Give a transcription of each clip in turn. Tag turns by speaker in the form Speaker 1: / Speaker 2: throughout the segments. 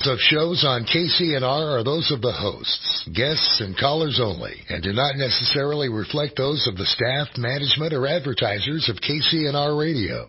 Speaker 1: Opinions of shows on KCNR are those of the hosts, guests, and callers only, and do not necessarily reflect those of the staff, management, or advertisers of KCNR Radio.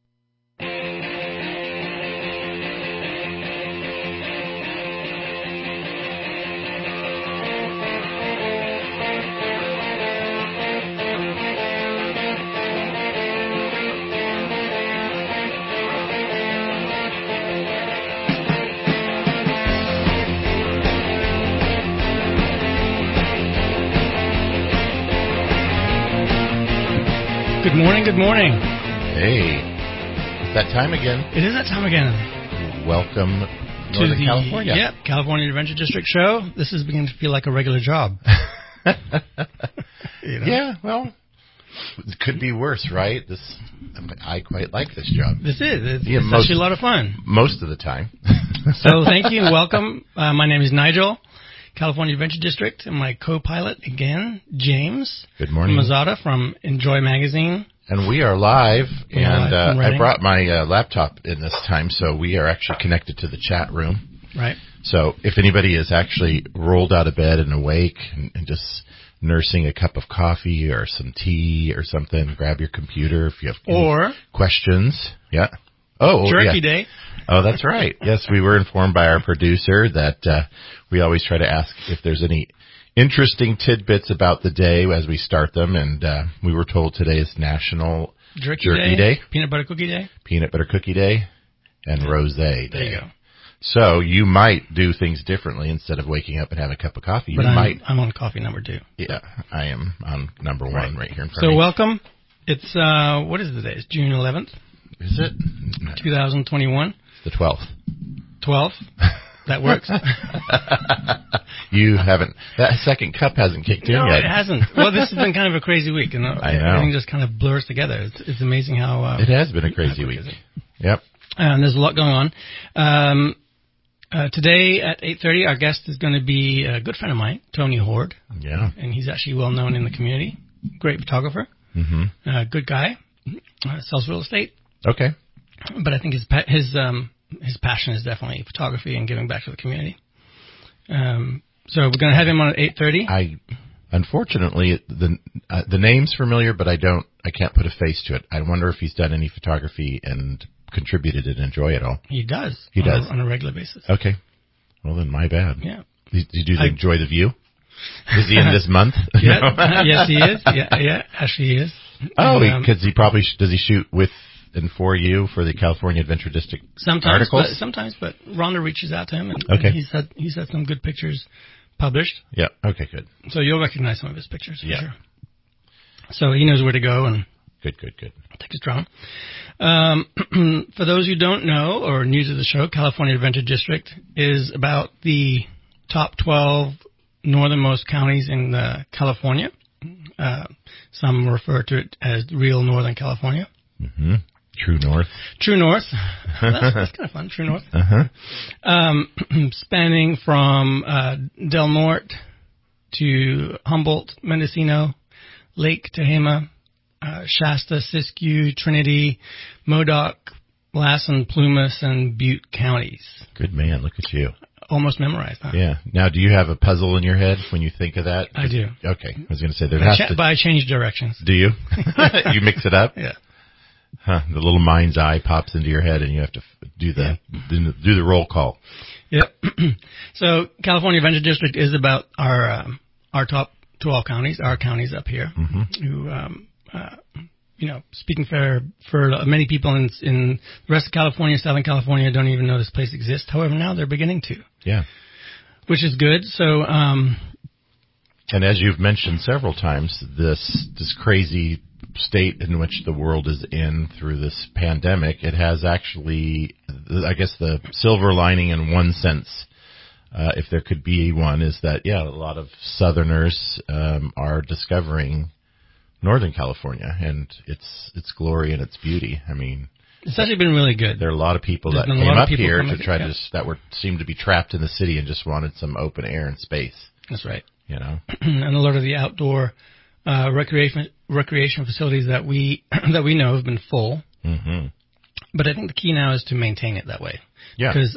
Speaker 2: Good morning.
Speaker 3: Hey, it's that time again.
Speaker 2: It is that time again.
Speaker 3: Welcome to Northern California.
Speaker 2: Yep, California Adventure District show. This is beginning to feel like a regular job.
Speaker 3: Yeah, well, it could be worse, right? I quite like this job.
Speaker 2: This is. It's actually a lot of fun.
Speaker 3: Most of the time.
Speaker 2: So thank you and welcome. My name is Nigel, California Adventure District, and my co-pilot again, James.
Speaker 3: Good morning.
Speaker 2: Mazzotta from Enjoy Magazine.
Speaker 3: And we are live, I brought my laptop in this time, so we are actually connected to the chat room.
Speaker 2: Right.
Speaker 3: So if anybody is actually rolled out of bed and awake and just nursing a cup of coffee or some tea or something, grab your computer if you have any questions. Yeah. Oh,
Speaker 2: Jerky Day.
Speaker 3: Oh, that's right. Yes, we were informed by our producer that we always try to ask if there's any interesting tidbits about the day as we start them, and we were told today is National Jerky Day,
Speaker 2: Peanut Butter Cookie Day,
Speaker 3: Peanut Butter Cookie Day, and Rosé Day.
Speaker 2: There you go.
Speaker 3: So you might do things differently instead of waking up and having a cup of coffee.
Speaker 2: I'm on coffee number 2.
Speaker 3: Yeah, I am on number 1 right here in front of
Speaker 2: me.
Speaker 3: So
Speaker 2: welcome. It's, what is the day? It's June 11th.
Speaker 3: Is it?
Speaker 2: 2021.
Speaker 3: It's the 12th.
Speaker 2: 12th? That works.
Speaker 3: You haven't. That second cup hasn't kicked in yet.
Speaker 2: No, it hasn't. Well, this has been kind of a crazy week, and
Speaker 3: I know.
Speaker 2: Everything just kind of blurs together. It's amazing how.
Speaker 3: It has been a crazy week. Yep.
Speaker 2: There's a lot going on. Today at 8:30, our guest is going to be a good friend of mine, Tony Horde.
Speaker 3: Yeah.
Speaker 2: And he's actually well known in the community. Great photographer.
Speaker 3: Mm-hmm.
Speaker 2: Good guy. Sells real estate.
Speaker 3: Okay.
Speaker 2: But I think his passion is definitely photography and giving back to the community. So we're going to have him on at 8:30.
Speaker 3: Unfortunately, the name's familiar, but I can't put a face to it. I wonder if he's done any photography and contributed and enjoy it all.
Speaker 2: He does.
Speaker 3: He does
Speaker 2: on a regular basis.
Speaker 3: Okay. Well, then my bad.
Speaker 2: Yeah.
Speaker 3: Did you enjoy the view? Is he in this month?
Speaker 2: Yeah. Yes, he is. Yeah. Actually, he is.
Speaker 3: Oh, because he probably does he shoot with and for you for the California Adventure District articles?
Speaker 2: Sometimes, but Rhonda reaches out to him, and he's had some good pictures published.
Speaker 3: Yeah. Okay. Good.
Speaker 2: So you'll recognize some of his pictures.
Speaker 3: Yeah.
Speaker 2: For sure. So he knows where to go and.
Speaker 3: Good.
Speaker 2: Take his drone. For those who don't know or new to the show, California Adventure District is about the top 12 northernmost counties in California. Some refer to it as real Northern California.
Speaker 3: Mm-hmm. True North.
Speaker 2: That's kind of fun. True North.
Speaker 3: Uh-huh.
Speaker 2: Spanning from Del Norte to Humboldt, Mendocino, Lake Tehama, Shasta, Siskiyou, Trinity, Modoc, Lassen, Plumas, and Butte counties.
Speaker 3: Good man. Look at you.
Speaker 2: Almost memorized, huh?
Speaker 3: Yeah. Now, do you have a puzzle in your head when you think of that?
Speaker 2: I do.
Speaker 3: Okay. I was going to say
Speaker 2: but I change directions.
Speaker 3: Do you? You mix it up?
Speaker 2: Yeah.
Speaker 3: Huh, the little mind's eye pops into your head, and you have to do the roll call.
Speaker 2: Yep. So California Adventure District is about our top 12 counties, our counties up here, who, speaking for many people in the rest of California, Southern California, don't even know this place exists. However, now they're beginning to.
Speaker 3: Yeah.
Speaker 2: Which is good. So.
Speaker 3: And as you've mentioned several times, this crazy state in which the world is in through this pandemic, it has actually, I guess, the silver lining in one sense, if there could be one, is that, a lot of Southerners are discovering Northern California and its glory and its beauty. I mean,
Speaker 2: it's actually been really good.
Speaker 3: There are a lot of people that came up here to try to seemed to be trapped in the city and just wanted some open air and space.
Speaker 2: That's right.
Speaker 3: And
Speaker 2: a lot of the outdoor recreation facilities that we know have been full.
Speaker 3: Mm-hmm.
Speaker 2: But I think the key now is to maintain it that way.
Speaker 3: Yeah.
Speaker 2: Because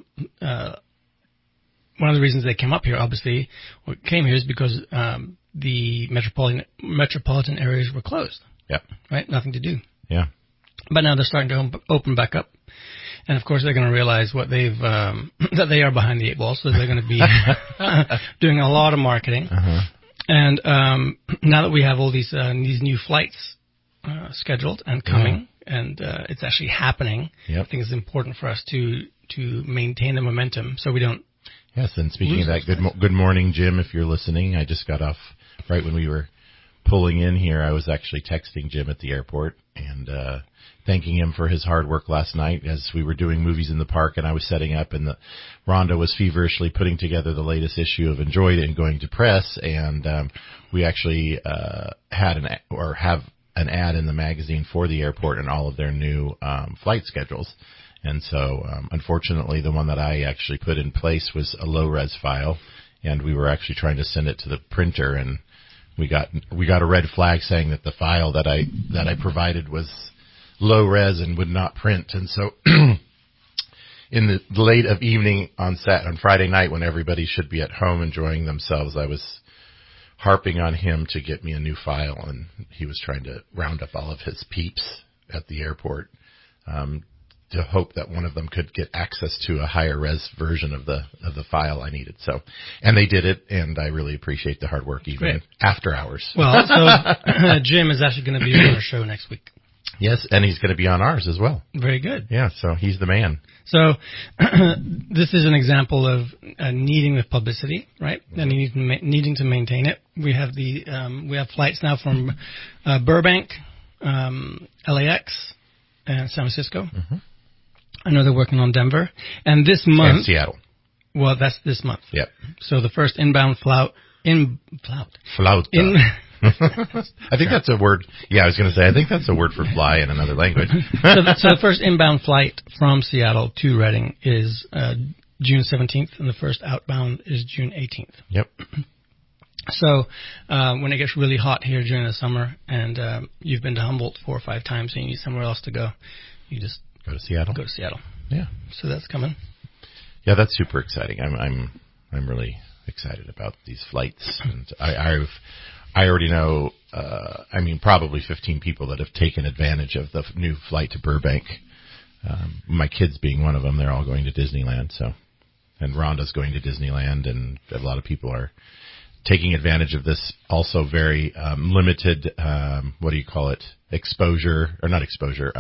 Speaker 2: one of the reasons they came up here, obviously, or came here is because the metropolitan areas were closed.
Speaker 3: Yep.
Speaker 2: Right? Nothing to do.
Speaker 3: Yeah.
Speaker 2: But now they're starting to open back up. And of course, they're going to realize what they've that they are behind the eight ball, so they're going to be doing a lot of marketing.
Speaker 3: Uh-huh.
Speaker 2: And now that we have all these new flights scheduled and coming, and it's actually happening,
Speaker 3: Yep.
Speaker 2: I think it's important for us to maintain the momentum so we don't.
Speaker 3: Yes, and speaking of that, good morning, Jim, if you're listening. I just got off right when we were pulling in here. I was actually texting Jim at the airport and thanking him for his hard work last night as we were doing movies in the park and I was setting up, and Rhonda was feverishly putting together the latest issue of Enjoyed It and going to press, and we actually have an ad in the magazine for the airport and all of their new flight schedules. And so, unfortunately, the one that I actually put in place was a low-res file, and we were actually trying to send it to the printer, and we got a red flag saying that the file that I provided was low-res and would not print. And so, in the late of evening on Friday night, when everybody should be at home enjoying themselves, I was harping on him to get me a new file, and he was trying to round up all of his peeps at the airport. To hope that one of them could get access to a higher res version of the file I needed. So, and they did it, and I really appreciate the hard work even after hours.
Speaker 2: Well, so Jim is actually going to be on our show next week.
Speaker 3: Yes, and he's going to be on ours as well.
Speaker 2: Very good.
Speaker 3: Yeah, so he's the man.
Speaker 2: So this is an example of needing the publicity, right? And needing to maintain it. We have we have flights now from Burbank, LAX, and San Francisco. Mm-hmm. I know they're working on Denver. And this month...
Speaker 3: And Seattle.
Speaker 2: Well, that's this month.
Speaker 3: Yep.
Speaker 2: So the first inbound flout.
Speaker 3: Flauta. I think that's a word. Yeah, I was going to say, I think that's a word for fly in another language.
Speaker 2: So the first inbound flight from Seattle to Redding is June 17th, and the first outbound is June 18th.
Speaker 3: Yep.
Speaker 2: So when it gets really hot here during the summer, and you've been to Humboldt 4 or 5 times, and you need somewhere else to go, you just...
Speaker 3: Go to Seattle. Yeah.
Speaker 2: So that's coming.
Speaker 3: Yeah, that's super exciting. I'm really excited about these flights, and I already know. Probably 15 people that have taken advantage of the new flight to Burbank. My kids being one of them. They're all going to Disneyland. So, and Rhonda's going to Disneyland, and a lot of people are taking advantage of this. Also, very limited. What do you call it? Exposure or not exposure?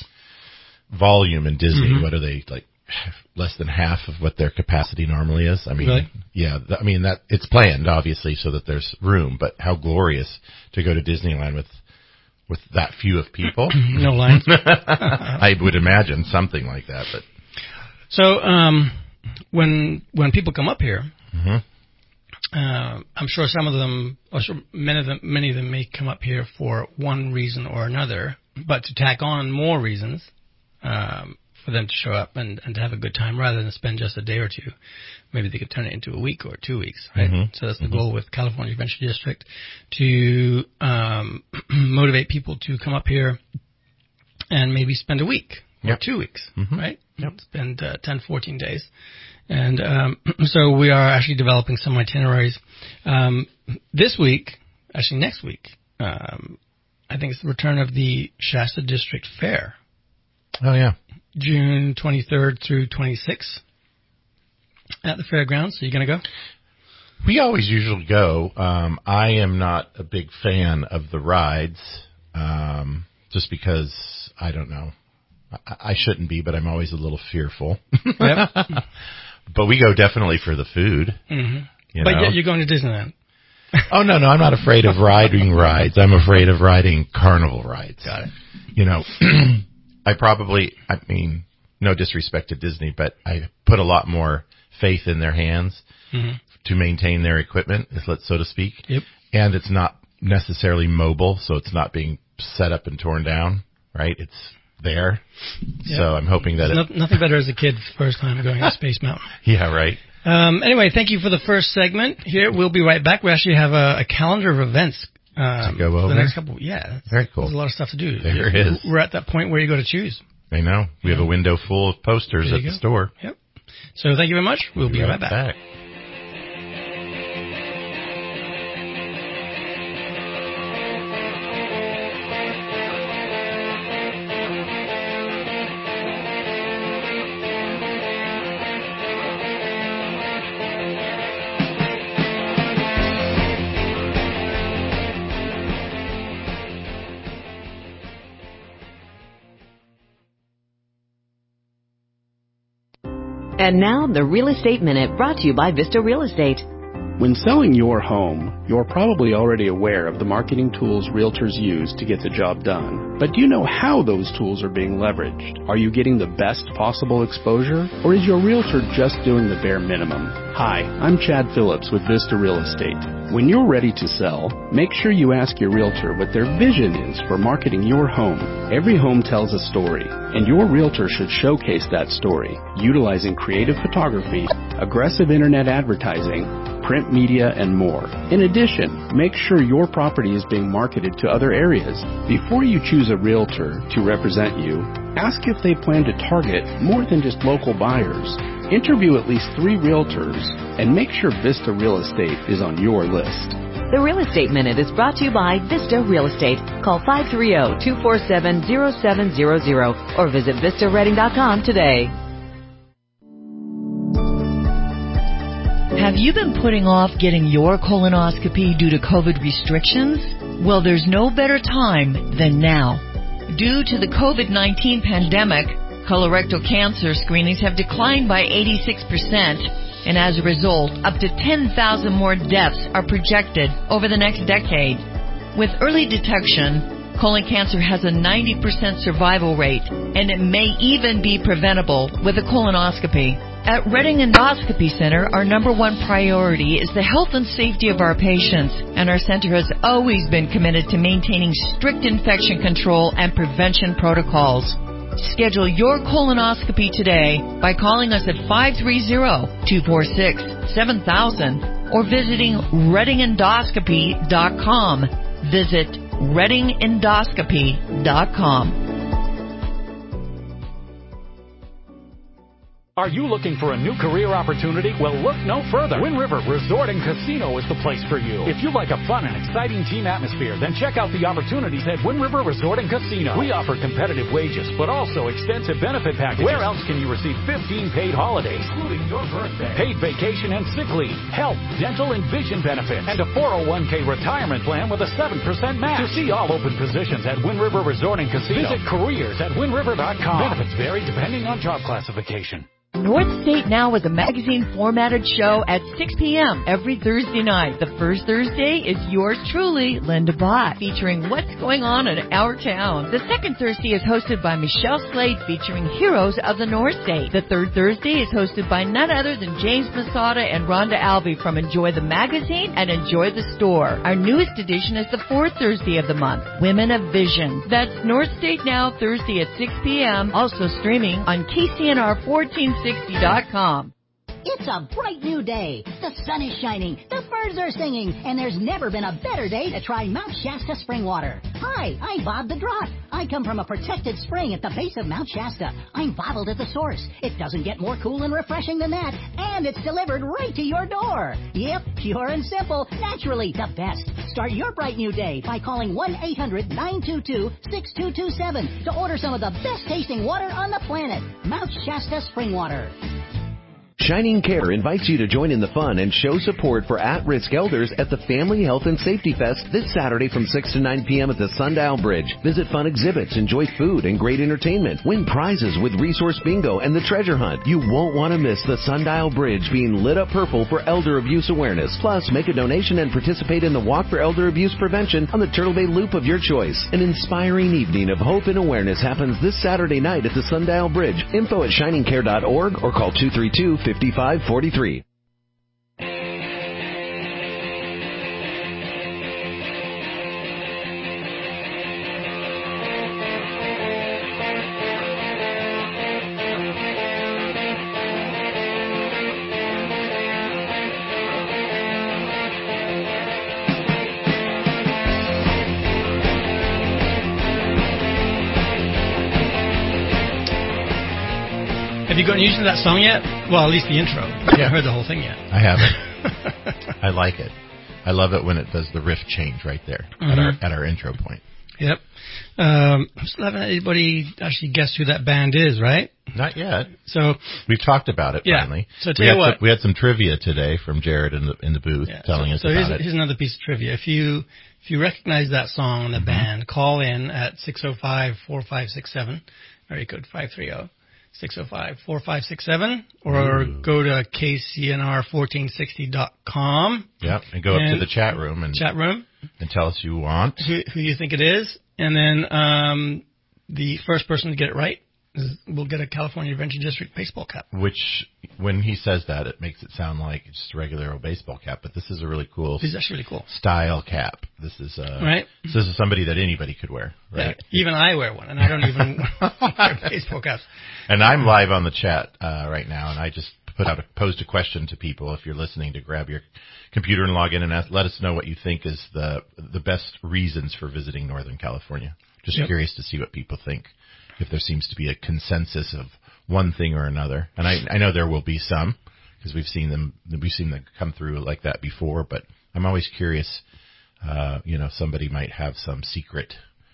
Speaker 3: Volume in Disney. Mm-hmm. What are they, like less than half of what their capacity normally is? I mean,
Speaker 2: really?
Speaker 3: Yeah, that it's planned obviously so that there's room, but how glorious to go to Disneyland with that few of people.
Speaker 2: No lines.
Speaker 3: I would imagine something like that, but
Speaker 2: so when people come up here,
Speaker 3: mm-hmm.
Speaker 2: I'm sure some of them, or many of them may come up here for one reason or another, but to tack on more reasons for them to show up and to have a good time rather than spend just a day or two. Maybe they could turn it into a week or 2 weeks, right? Mm-hmm. So that's the goal with California Adventure District, to motivate people to come up here and maybe spend a week or 2 weeks,
Speaker 3: mm-hmm.
Speaker 2: right?
Speaker 3: Yep.
Speaker 2: Spend 10, 14 days. And so we are actually developing some itineraries. This week, actually next week, I think it's the return of the Shasta District Fair.
Speaker 3: Oh, yeah.
Speaker 2: June 23rd through 26th at the fairgrounds. Are you going to go?
Speaker 3: We always usually go. I am not a big fan of the rides, just because, I don't know. I shouldn't be, but I'm always a little fearful.
Speaker 2: Yep.
Speaker 3: But we go definitely for the food.
Speaker 2: Mm-hmm. But yet you're going to Disneyland.
Speaker 3: Oh, no, I'm not afraid of riding rides. I'm afraid of riding carnival rides.
Speaker 2: Got it.
Speaker 3: You know, no disrespect to Disney, but I put a lot more faith in their hands mm-hmm. to maintain their equipment, so to speak.
Speaker 2: Yep.
Speaker 3: And it's not necessarily mobile, so it's not being set up and torn down, right? It's there. Yep. So I'm hoping that
Speaker 2: nothing better as a kid first time going to Space Mountain.
Speaker 3: Yeah, right.
Speaker 2: Anyway, thank you for the first segment here. We'll be right back. We actually have a calendar of events
Speaker 3: to go over
Speaker 2: the next couple. Yeah,
Speaker 3: very cool.
Speaker 2: There's a lot of stuff to do.
Speaker 3: There is.
Speaker 2: We're at that point where you got to choose.
Speaker 3: I know. We have a window full of posters at the store.
Speaker 2: Yep. So thank you very much. We'll be right back.
Speaker 4: And now, the Real Estate Minute, brought to you by Vista Real Estate.
Speaker 5: When selling your home, you're probably already aware of the marketing tools realtors use to get the job done. But do you know how those tools are being leveraged? Are you getting the best possible exposure? Or is your realtor just doing the bare minimum? Hi, I'm Chad Phillips with Vista Real Estate. When you're ready to sell, make sure you ask your realtor what their vision is for marketing your home. Every home tells a story, and your realtor should showcase that story, utilizing creative photography, aggressive internet advertising, print media, and more. In addition, make sure your property is being marketed to other areas. Before you choose a realtor to represent you, ask if they plan to target more than just local buyers. Interview at least 3 realtors and make sure Vista Real Estate is on your list.
Speaker 4: The Real Estate Minute is brought to you by Vista Real Estate. Call 530-247-0700 or visit vistaredding.com today.
Speaker 6: Have you been putting off getting your colonoscopy due to COVID restrictions? Well, there's no better time than now. Due to the COVID-19 pandemic, colorectal cancer screenings have declined by 86%, and as a result, up to 10,000 more deaths are projected over the next decade. With early detection, colon cancer has a 90% survival rate, and it may even be preventable with a colonoscopy. At Redding Endoscopy Center, our number one priority is the health and safety of our patients, and our center has always been committed to maintaining strict infection control and prevention protocols. Schedule your colonoscopy today by calling us at 530-246-7000 or visiting reddingendoscopy.com. Visit reddingendoscopy.com.
Speaker 7: Are you looking for a new career opportunity? Well, look no further. Wind River Resort and Casino is the place for you. If you like a fun and exciting team atmosphere, then check out the opportunities at Wind River Resort and Casino. We offer competitive wages, but also extensive benefit packages. Where else can you receive 15 paid holidays, including your birthday, paid vacation and sick leave, health, dental, and vision benefits, and a 401k retirement plan with a 7% match? To see all open positions at Wind River Resort and Casino, visit careers at windriver.com. Benefits vary depending on job classification.
Speaker 6: North State Now is a magazine formatted show at 6 p.m. every Thursday night. The first Thursday is yours truly, Linda Bott, featuring what's going on in our town. The second Thursday is hosted by Michelle Slade, featuring heroes of the North State. The third Thursday is hosted by none other than James Masada and Rhonda Albee from Enjoy the Magazine and Enjoy the Store. Our newest edition is the fourth Thursday of the month, Women of Vision. That's North State Now, Thursday at 6 p.m., also streaming on KCNR1460.com.
Speaker 8: It's a bright new day. The sun is shining, the birds are singing, and there's never been a better day to try Mount Shasta spring water. Hi, I'm Bob the Draught. I come from a protected spring at the base of Mount Shasta. I'm bottled at the source. It doesn't get more cool and refreshing than that, and it's delivered right to your door. Yep, pure and simple, naturally the best. Start your bright new day by calling 1-800-922-6227 to order some of the best tasting water on the planet. Mount Shasta spring water.
Speaker 9: Shining Care invites you to join in the fun and show support for at-risk elders at the Family Health and Safety Fest this Saturday from 6 to 9 p.m. at the Sundial Bridge. Visit fun exhibits, enjoy food and great entertainment, win prizes with Resource Bingo and the Treasure Hunt. You won't want to miss the Sundial Bridge being lit up purple for elder abuse awareness. Plus, make a donation and participate in the Walk for Elder Abuse Prevention on the Turtle Bay Loop of your choice. An inspiring evening of hope and awareness happens this Saturday night at the Sundial Bridge. Info at shiningcare.org or call 232-5543.
Speaker 2: Have you gotten used to that song yet? Well, at least the intro. I haven't heard the whole thing yet.
Speaker 3: I haven't. I like it. I love it when it does the riff change right there at our intro point.
Speaker 2: Yep. I'm still haven't had anybody actually guess who that band is, right?
Speaker 3: Not yet.
Speaker 2: So
Speaker 3: we've talked about it finally.
Speaker 2: So tell you what,
Speaker 3: we had some trivia today from Jared in the booth telling us about it.
Speaker 2: Here's another piece of trivia. If you recognize that song and the band, call in at 605-4567, area code 530-605-4567, or go to kcnr1460.com.
Speaker 3: Yep, and go up to the chat room and tell us who you want,
Speaker 2: who you think it is, and then the first person to get it right will get a California Adventure District baseball cap.
Speaker 3: Which, when he says that, it makes it sound like just a regular old baseball cap, but this is a really cool.
Speaker 2: This is actually really cool
Speaker 3: style cap. This is
Speaker 2: right.
Speaker 3: This is somebody that anybody could wear, right?
Speaker 2: Yeah, even I wear one, and I don't even wear baseball caps.
Speaker 3: And I'm live on the chat right now, and I just posed a question to people. If you're listening, to grab your computer and log in and let us know what you think is the best reasons for visiting Northern California. Just curious to see what people think. If there seems to be a consensus of one thing or another, and I know there will be some, because we've seen them come through like that before. But I'm always curious. Somebody might have some secret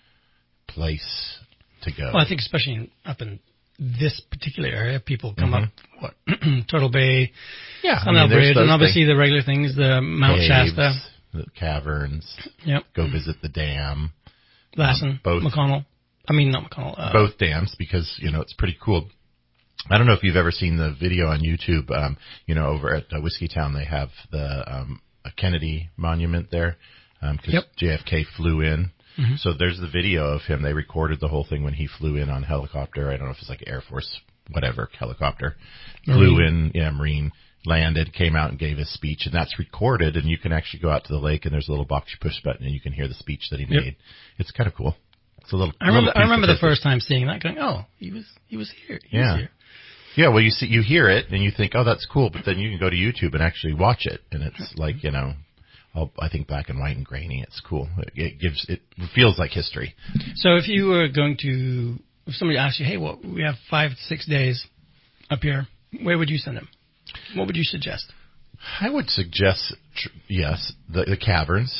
Speaker 3: place to go.
Speaker 2: Well, I think especially up in this particular area, people come up Turtle Bay, Sundown Bridge, and obviously the regular things, the Mount Shasta,
Speaker 3: the caverns.
Speaker 2: Yep.
Speaker 3: Go visit the dam.
Speaker 2: Lassen, McConnell. I mean, not McConnell.
Speaker 3: Both dams, because, it's pretty cool. I don't know if you've ever seen the video on YouTube. Over at Whiskeytown, they have the Kennedy Monument there, because JFK flew in. Mm-hmm. So there's the video of him. They recorded the whole thing when he flew in on helicopter. I don't know if it's like Air Force, whatever, helicopter. Flew in, Marine, landed, came out and gave his speech. And that's recorded, and you can actually go out to the lake, and there's a little box you push button, and you can hear the speech that he made. It's kind of cool. It's a little. I
Speaker 2: remember the first time seeing that, going, "Oh, he was here." He was here.
Speaker 3: Yeah. Well, you hear it and you think, "Oh, that's cool," but then you can go to YouTube and actually watch it, and it's like, I think black and white and grainy. It's cool. It feels like history.
Speaker 2: So if you were if somebody asked you, "Hey, we have 5 to 6 days up here," where would you send them? What would you suggest?
Speaker 3: I would suggest, the caverns.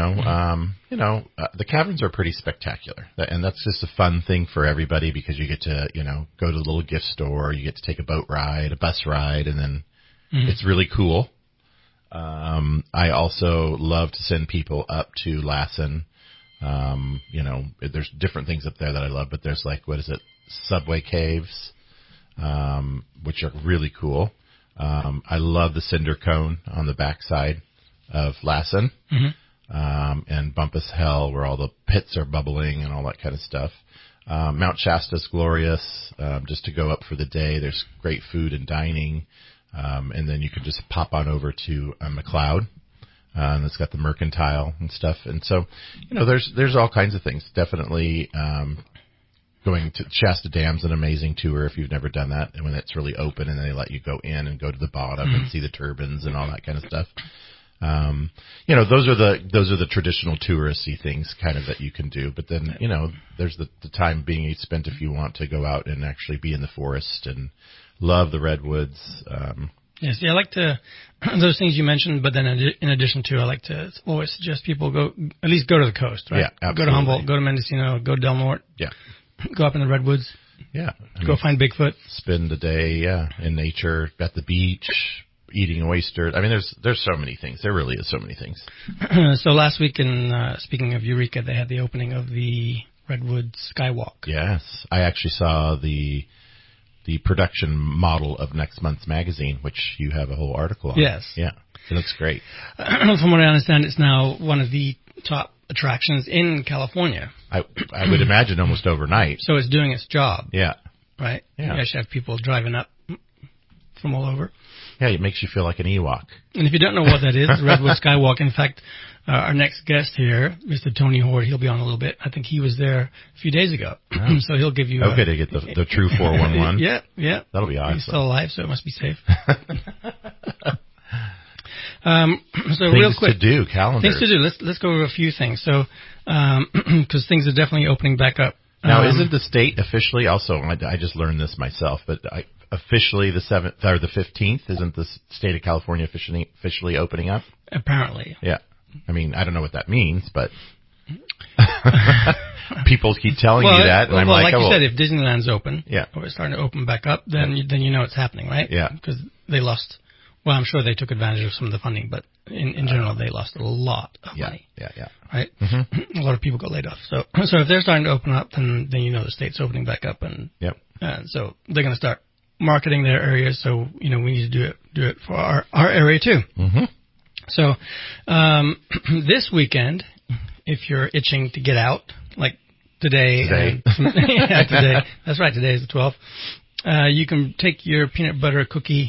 Speaker 3: The caverns are pretty spectacular, and that's just a fun thing for everybody, because you get to, go to the little gift store, you get to take a boat ride, a bus ride, and then it's really cool. I also love to send people up to Lassen. There's different things up there that I love, but there's Subway Caves, which are really cool. I love the Cinder Cone on the backside of Lassen, and Bumpass Hell, where all the pits are bubbling and all that kind of stuff. Mount Shasta's glorious, just to go up for the day. There's great food and dining, and then you can just pop on over to McLeod, and it's got the Mercantile and stuff. And so, there's all kinds of things. Definitely, going to Shasta Dam's an amazing tour if you've never done that, and when it's really open and they let you go in and go to the bottom and see the turbines and all that kind of stuff. Those are the traditional touristy things kind of that you can do. But then, there's the time being spent if you want to go out and actually be in the forest and love the redwoods.
Speaker 2: Yes, I like those things you mentioned, but then in addition to, I like to always suggest people at least go to the coast, right?
Speaker 3: Yeah, absolutely.
Speaker 2: Go to Humboldt, go to Mendocino, go to Del Norte.
Speaker 3: Yeah.
Speaker 2: Go up in the redwoods.
Speaker 3: Yeah.
Speaker 2: Go find Bigfoot.
Speaker 3: Spend the day, in nature, at the beach, eating oysters. I mean, there's so many things. There really is so many things.
Speaker 2: So last week, speaking of Eureka, they had the opening of the Redwood Skywalk.
Speaker 3: Yes. I actually saw the production model of next month's magazine, which you have a whole article on.
Speaker 2: Yes.
Speaker 3: Yeah. It looks great.
Speaker 2: From what I understand, it's now one of the top attractions in California.
Speaker 3: I would imagine almost overnight.
Speaker 2: So it's doing its job.
Speaker 3: Yeah.
Speaker 2: Right?
Speaker 3: Yeah.
Speaker 2: You actually have people driving up from all over.
Speaker 3: Yeah, it makes you feel like an Ewok.
Speaker 2: And if you don't know what that is, the Redwood Skywalk, in fact, our next guest here, Mr. Tony Horde, he'll be on a little bit. I think he was there a few days ago. Oh. So he'll give you
Speaker 3: to get the true 411.
Speaker 2: Yeah.
Speaker 3: That'll be awesome.
Speaker 2: He's still alive, so it must be safe. So
Speaker 3: things
Speaker 2: real quick,
Speaker 3: to do, calendar.
Speaker 2: Things to do. Let's go over a few things. So, because things are definitely opening back up.
Speaker 3: Now, isn't the state officially also? I just learned this myself, but officially the 7th or the 15th. Isn't the state of California officially opening up?
Speaker 2: Apparently.
Speaker 3: Yeah. I mean, I don't know what that means, but people keep telling you that, and I'm like,
Speaker 2: you said, if Disneyland's open,
Speaker 3: yeah,
Speaker 2: or it's starting to open back up, then you know it's happening, right?
Speaker 3: Yeah.
Speaker 2: Because they lost. Well, I'm sure they took advantage of some of the funding, but in general, they lost a lot of money.
Speaker 3: Yeah.
Speaker 2: Right. Mm-hmm. A lot of people got laid off. So if they're starting to open up, then you know the state's opening back up, and so they're going to start marketing their areas. So we need to do it for our area too.
Speaker 3: Mm-hmm.
Speaker 2: So this weekend, if you're itching to get out, like today. Today. That's right. Today is the 12th. You can take your peanut butter cookie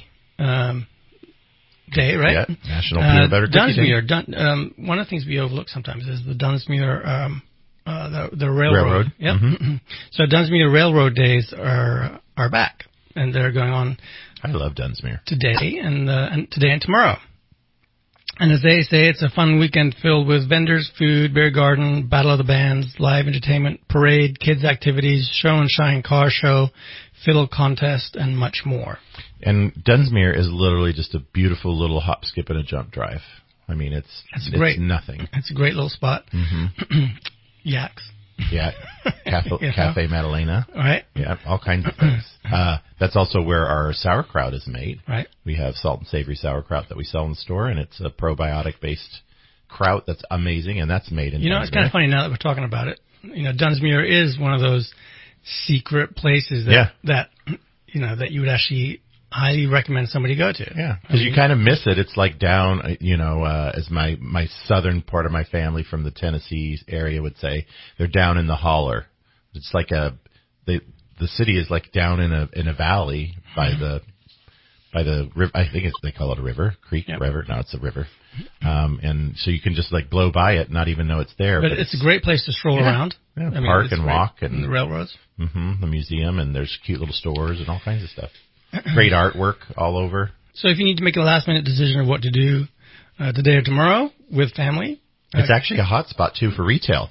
Speaker 2: day, right?
Speaker 3: Yeah, National Peanut Butter Cookie
Speaker 2: Dunsmuir. One of the things we overlook sometimes is the Dunsmuir, the railroad. Yep.
Speaker 3: Mm-hmm.
Speaker 2: So Dunsmuir Railroad Days are back, and they're going on.
Speaker 3: I love Dunsmuir.
Speaker 2: Today and today and tomorrow. And as they say, it's a fun weekend filled with vendors, food, beer garden, battle of the bands, live entertainment, parade, kids activities, show and shine car show, fiddle contest, and much more.
Speaker 3: And Dunsmuir is literally just a beautiful little hop, skip, and a jump drive. I mean, it's nothing.
Speaker 2: It's a great little spot.
Speaker 3: Mm-hmm.
Speaker 2: Yaks.
Speaker 3: Yeah, Cafe Madalena.
Speaker 2: Right.
Speaker 3: Yeah, all kinds of things. That's also where our sauerkraut is made.
Speaker 2: Right.
Speaker 3: We have salt and savory sauerkraut that we sell in the store, and it's a probiotic-based kraut that's amazing, and that's made in Dunsmuir.
Speaker 2: It's kind of funny now that we're talking about it. Dunsmuir is one of those secret places that you would actually highly recommend somebody go to.
Speaker 3: Yeah, because you kind of miss it. It's like down, as my southern part of my family from the Tennessee area would say, they're down in the holler. It's like the city is like down in a valley by the river. I think they call it a river, creek, river. No, it's a river. And so you can just like blow by it, not even know it's there.
Speaker 2: But it's a great place to stroll around.
Speaker 3: Yeah, park and walk and
Speaker 2: the railroads.
Speaker 3: Mm-hmm, the museum, and there's cute little stores and all kinds of stuff. Great artwork all over.
Speaker 2: So if you need to make a last-minute decision of what to do today or tomorrow with family.
Speaker 3: It's actually a hot spot, too, for retail.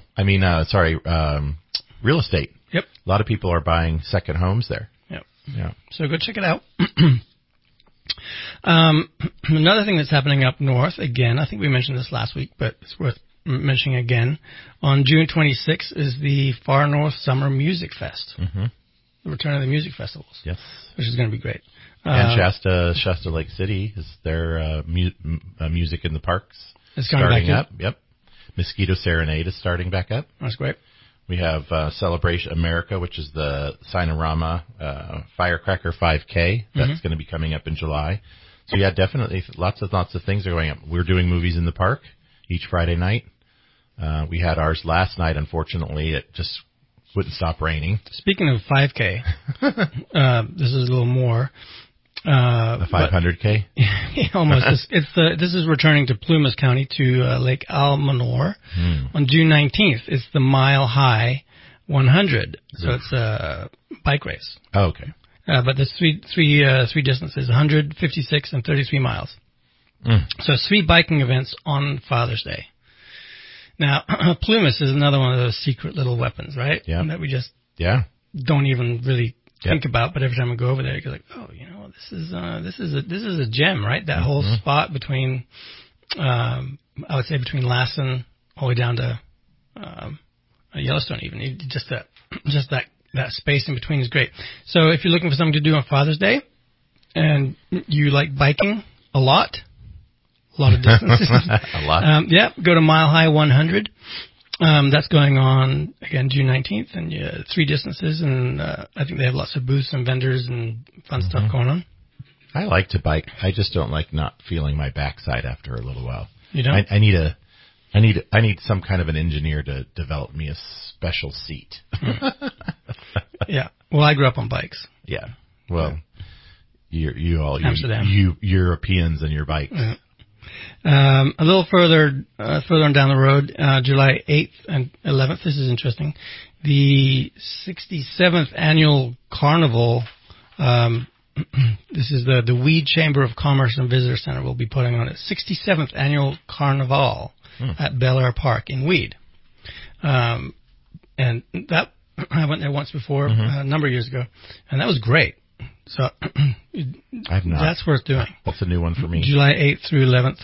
Speaker 3: Real estate.
Speaker 2: Yep.
Speaker 3: A lot of people are buying second homes there.
Speaker 2: Yep.
Speaker 3: Yeah.
Speaker 2: So go check it out. Another thing that's happening up north, again, I think we mentioned this last week, but it's worth mentioning again. On June 26th is the Far North Summer Music Fest.
Speaker 3: Mm-hmm.
Speaker 2: The return of the music festivals.
Speaker 3: Yes.
Speaker 2: Which is going to be great.
Speaker 3: And Shasta Lake City is their music in the parks.
Speaker 2: It's starting
Speaker 3: up. Yep. Mosquito Serenade is starting back up.
Speaker 2: That's great.
Speaker 3: We have Celebration America, which is the Sinorama Firecracker 5K. That's going to be coming up in July. So, yeah, definitely lots of things are going up. We're doing movies in the park each Friday night. We had ours last night. Unfortunately, it just wouldn't stop raining.
Speaker 2: Speaking of 5K, this is a little more.
Speaker 3: The 500K?
Speaker 2: Almost. This is returning to Plumas County to Lake Almanor on June 19th. It's the Mile High 100. So it's a bike race.
Speaker 3: Oh, okay.
Speaker 2: But there's three distances, 100, 56, and 33 miles. So 3 biking events on Father's Day. Now, Plumas is another one of those secret little weapons, right?
Speaker 3: Yeah.
Speaker 2: That we just don't even really think about, but every time we go over there, you're like, oh, this is a gem, right? That whole spot between, I would say between Lassen all the way down to Yellowstone, even just that space in between is great. So if you're looking for something to do on Father's Day, and you like biking a lot of distances,
Speaker 3: a lot,
Speaker 2: go to Mile High 100. That's going on, again, June 19th, and 3 distances, and I think they have lots of booths and vendors and fun stuff going on.
Speaker 3: I like to bike. I just don't like not feeling my backside after a little while.
Speaker 2: You don't?
Speaker 3: I need some kind of an engineer to develop me a special seat.
Speaker 2: Yeah. Well, I grew up on bikes.
Speaker 3: Yeah. Well, you Europeans and your bikes.
Speaker 2: Yeah. A little further on down the road, July 8th and 11th, this is interesting, the 67th Annual Carnival, this is the Weed Chamber of Commerce and Visitor Center will be putting on its 67th Annual Carnival at Bel Air Park in Weed. And that, I went there once before, a number of years ago, and that was great. So
Speaker 3: I've not.
Speaker 2: That's worth doing.
Speaker 3: That's a new one for me.
Speaker 2: July 8th through 11th.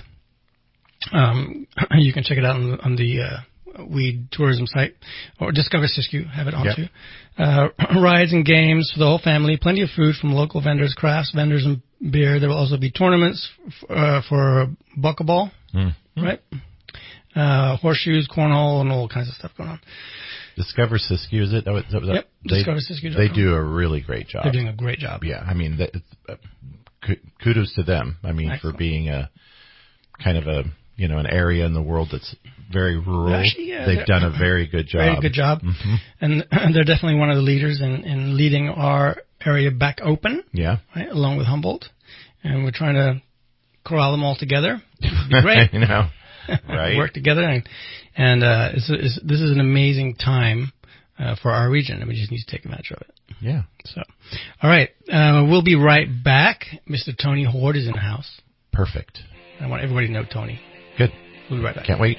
Speaker 2: You can check it out on the Weed tourism site, or Discover Siskiyou have it on too. Rides and games for the whole family. Plenty of food from local vendors, crafts vendors, and beer. There will also be tournaments for buckeball, right? Horseshoes, cornhole, and all kinds of stuff going on.
Speaker 3: Discover Siskiyou, is it?
Speaker 2: Yep. DiscoverSiskiyou.com.
Speaker 3: They do a really great job.
Speaker 2: They're doing a great job.
Speaker 3: Yeah, I mean, kudos to them. I mean,
Speaker 2: Excellent.
Speaker 3: for being a kind of a an area in the world that's very rural.
Speaker 2: Actually,
Speaker 3: they've done a very good job.
Speaker 2: Very good job.
Speaker 3: Mm-hmm.
Speaker 2: And they're definitely one of the leaders in leading our area back open.
Speaker 3: Yeah.
Speaker 2: Right, along with Humboldt. And we're trying to corral them all together. It'd be great.
Speaker 3: Right.
Speaker 2: Work together. And this is an amazing time for our region, and we just need to take advantage of it.
Speaker 3: Yeah.
Speaker 2: So, all right. We'll be right back. Mr. Tony Horde is in the house.
Speaker 3: Perfect.
Speaker 2: I want everybody to know Tony.
Speaker 3: Good.
Speaker 2: We'll be right back.
Speaker 3: Can't wait.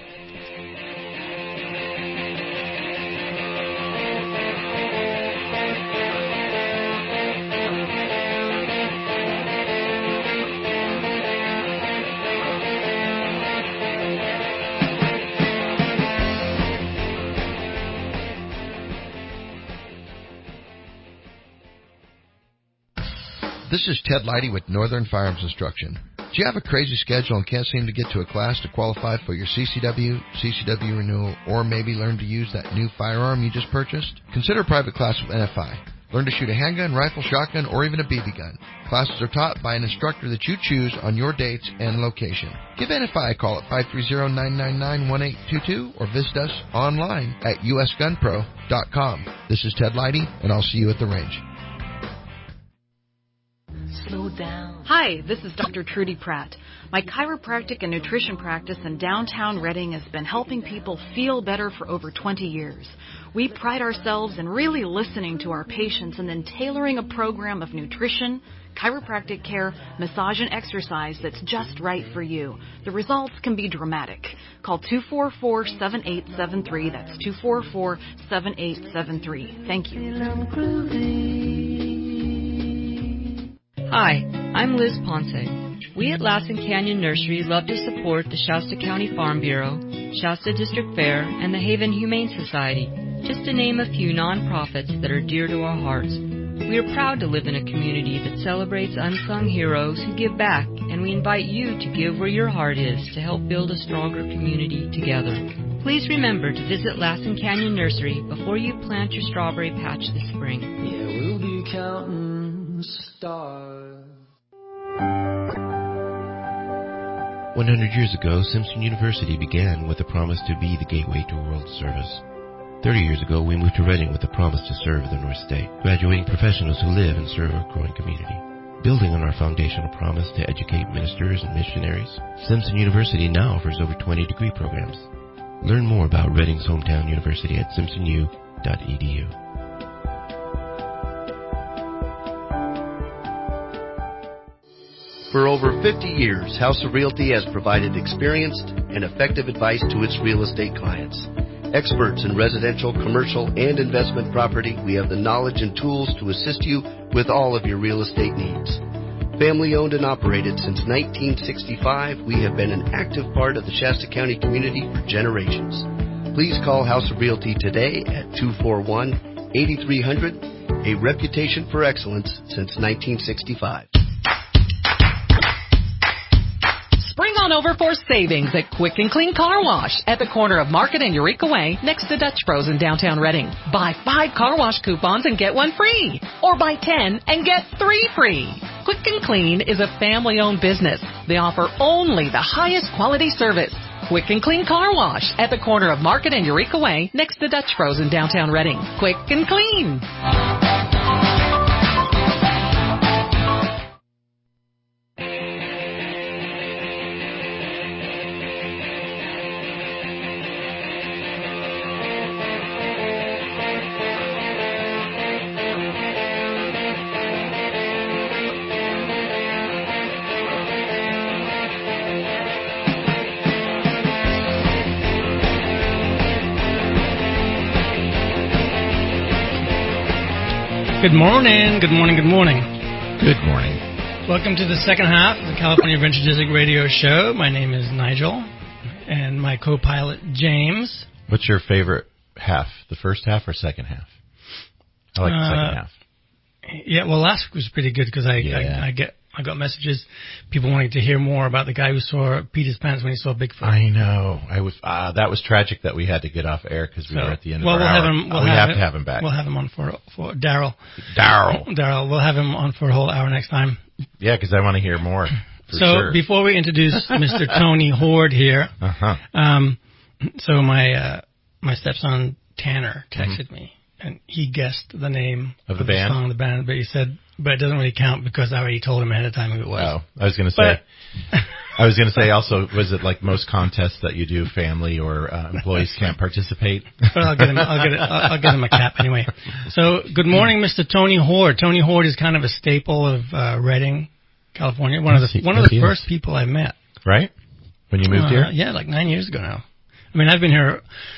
Speaker 10: This is Ted Leidy with Northern Firearms Instruction. Do you have a crazy schedule and can't seem to get to a class to qualify for your CCW renewal, or maybe learn to use that new firearm you just purchased? Consider a private class with NFI. Learn to shoot a handgun, rifle, shotgun, or even a BB gun. Classes are taught by an instructor that you choose on your dates and location. Give NFI a call at 530-999-1822 or visit us online at usgunpro.com. This is Ted Leidy, and I'll see you at the range.
Speaker 11: Slow down. Hi, this is Dr. Trudy Pratt. My chiropractic and nutrition practice in downtown Redding has been helping people feel better for over 20 years. We pride ourselves in really listening to our patients and then tailoring a program of nutrition, chiropractic care, massage, and exercise that's just right for you. The results can be dramatic. Call 244-7873. That's 244-7873. Thank you.
Speaker 12: Hi, I'm Liz Ponce. We at Lassen Canyon Nursery love to support the Shasta County Farm Bureau, Shasta District Fair, and the Haven Humane Society, just to name a few nonprofits that are dear to our hearts. We are proud to live in a community that celebrates unsung heroes who give back, and we invite you to give where your heart is to help build a stronger community together. Please remember to visit Lassen Canyon Nursery before you plant your strawberry patch this spring.
Speaker 13: Yeah, we'll be counting stars.
Speaker 14: 100 years ago, Simpson University began with a promise to be the gateway to world service. 30 years ago, we moved to Redding with a promise to serve the North State, graduating professionals who live and serve our growing community. Building on our foundational promise to educate ministers and missionaries, Simpson University now offers over 20 degree programs. Learn more about Redding's hometown university at simpsonu.edu.
Speaker 15: For over 50 years, House of Realty has provided experienced and effective advice to its real estate clients. Experts in residential, commercial, and investment property, we have the knowledge and tools to assist you with all of your real estate needs. Family owned and operated since 1965, we have been an active part of the Shasta County community for generations. Please call House of Realty today at 241-8300, a reputation for excellence since 1965.
Speaker 16: Spring on over for savings at Quick and Clean Car Wash at the corner of Market and Eureka Way next to Dutch Bros in downtown Redding. Buy 5 car wash coupons and get 1 free. Or buy 10 and get 3 free. Quick and Clean is a family-owned business. They offer only the highest quality service. Quick and Clean Car Wash at the corner of Market and Eureka Way next to Dutch Bros in downtown Redding. Quick and Clean.
Speaker 2: Good morning, good morning, good morning.
Speaker 3: Good morning.
Speaker 2: Welcome to the second half of the California Adventure District Radio Show. My name is Nigel, and my co-pilot, James.
Speaker 3: What's your favorite half, the first half or second half? I like the second half.
Speaker 2: Yeah, well, last week was pretty good because I got messages, people wanting to hear more about the guy who saw Peter's pants when he saw Bigfoot.
Speaker 3: I know. That was tragic that we had to get off air because we were at the end of our hour. We have to have him back.
Speaker 2: We'll have him on for Daryl.
Speaker 3: Daryl.
Speaker 2: We'll have him on for a whole hour next time.
Speaker 3: Yeah, because I want to hear more.
Speaker 2: So before we introduce Mr. Tony Horde here, so my stepson Tanner texted me. And he guessed the name
Speaker 3: of the band?
Speaker 2: Song of the band, but he said, but it doesn't really count because I already told him ahead of time who it was.
Speaker 3: Oh, I was going to say also, was it like most contests that you do, family or employees can't participate?
Speaker 2: Well, I'll get him a cap anyway. So, good morning, Mr. Tony Horde. Tony Horde is kind of a staple of Redding, California. One of the first people I met.
Speaker 3: Right? When you moved here?
Speaker 2: Yeah, like 9 years ago now. I mean, I've been here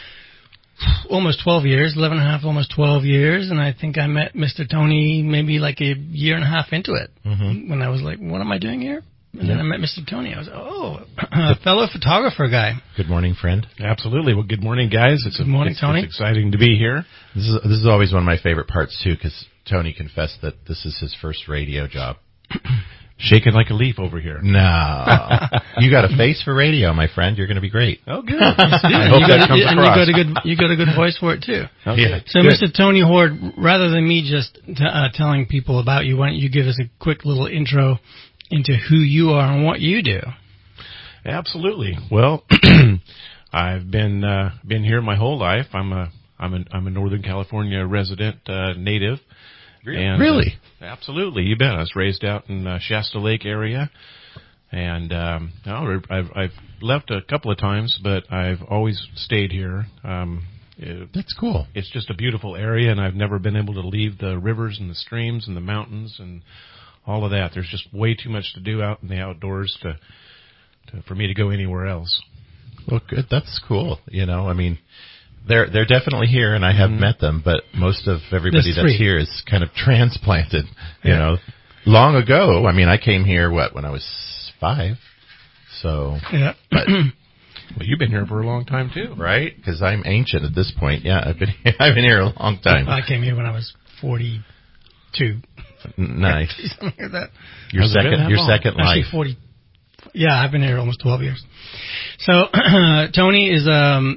Speaker 2: almost 12 years, 11 and a half, almost 12 years, and I think I met Mr. Tony maybe like a year and a half into it, when I was like, what am I doing here? And then I met Mr. Tony. I was, a fellow photographer guy.
Speaker 3: Good morning, friend.
Speaker 17: Absolutely. Well, good morning, guys.
Speaker 2: Good morning, Tony.
Speaker 17: It's exciting to be here.
Speaker 3: This is always one of my favorite parts, too, because Tony confessed that this is his first radio job.
Speaker 17: Shaking like a leaf over here.
Speaker 3: No. You got a face for radio, my friend. You're going to be great.
Speaker 17: Oh, good.
Speaker 3: I hope that comes across.
Speaker 2: You got a good voice for it, too.
Speaker 17: Okay. Yeah.
Speaker 2: So, good. Mr. Tony Horde, rather than me just telling people about you, why don't you give us a quick little intro into who you are and what you do?
Speaker 17: Absolutely. Well, I've been here my whole life. I'm a Northern California resident, native. And,
Speaker 3: really?
Speaker 17: Absolutely, you bet. I was raised out in Shasta Lake area, and I've left a couple of times, but I've always stayed here.
Speaker 3: That's cool.
Speaker 17: It's just a beautiful area, and I've never been able to leave the rivers and the streams and the mountains and all of that. There's just way too much to do out in the outdoors for me to go anywhere else.
Speaker 3: Well, good. That's cool. You know, I mean, They're definitely here, and I have met them, but most of everybody that's here is kind of transplanted, you know. Long ago, I mean, I came here, when I was 5, so.
Speaker 2: Yeah.
Speaker 3: But,
Speaker 17: well, you've been here for a long time, too.
Speaker 3: Right? Because I'm ancient at this point. Yeah, I've been here a long time.
Speaker 2: I came here when I was 42.
Speaker 3: Nice.
Speaker 2: Something like that.
Speaker 3: Your second life.
Speaker 2: Actually, 40. Yeah, I've been here almost 12 years. So, Tony is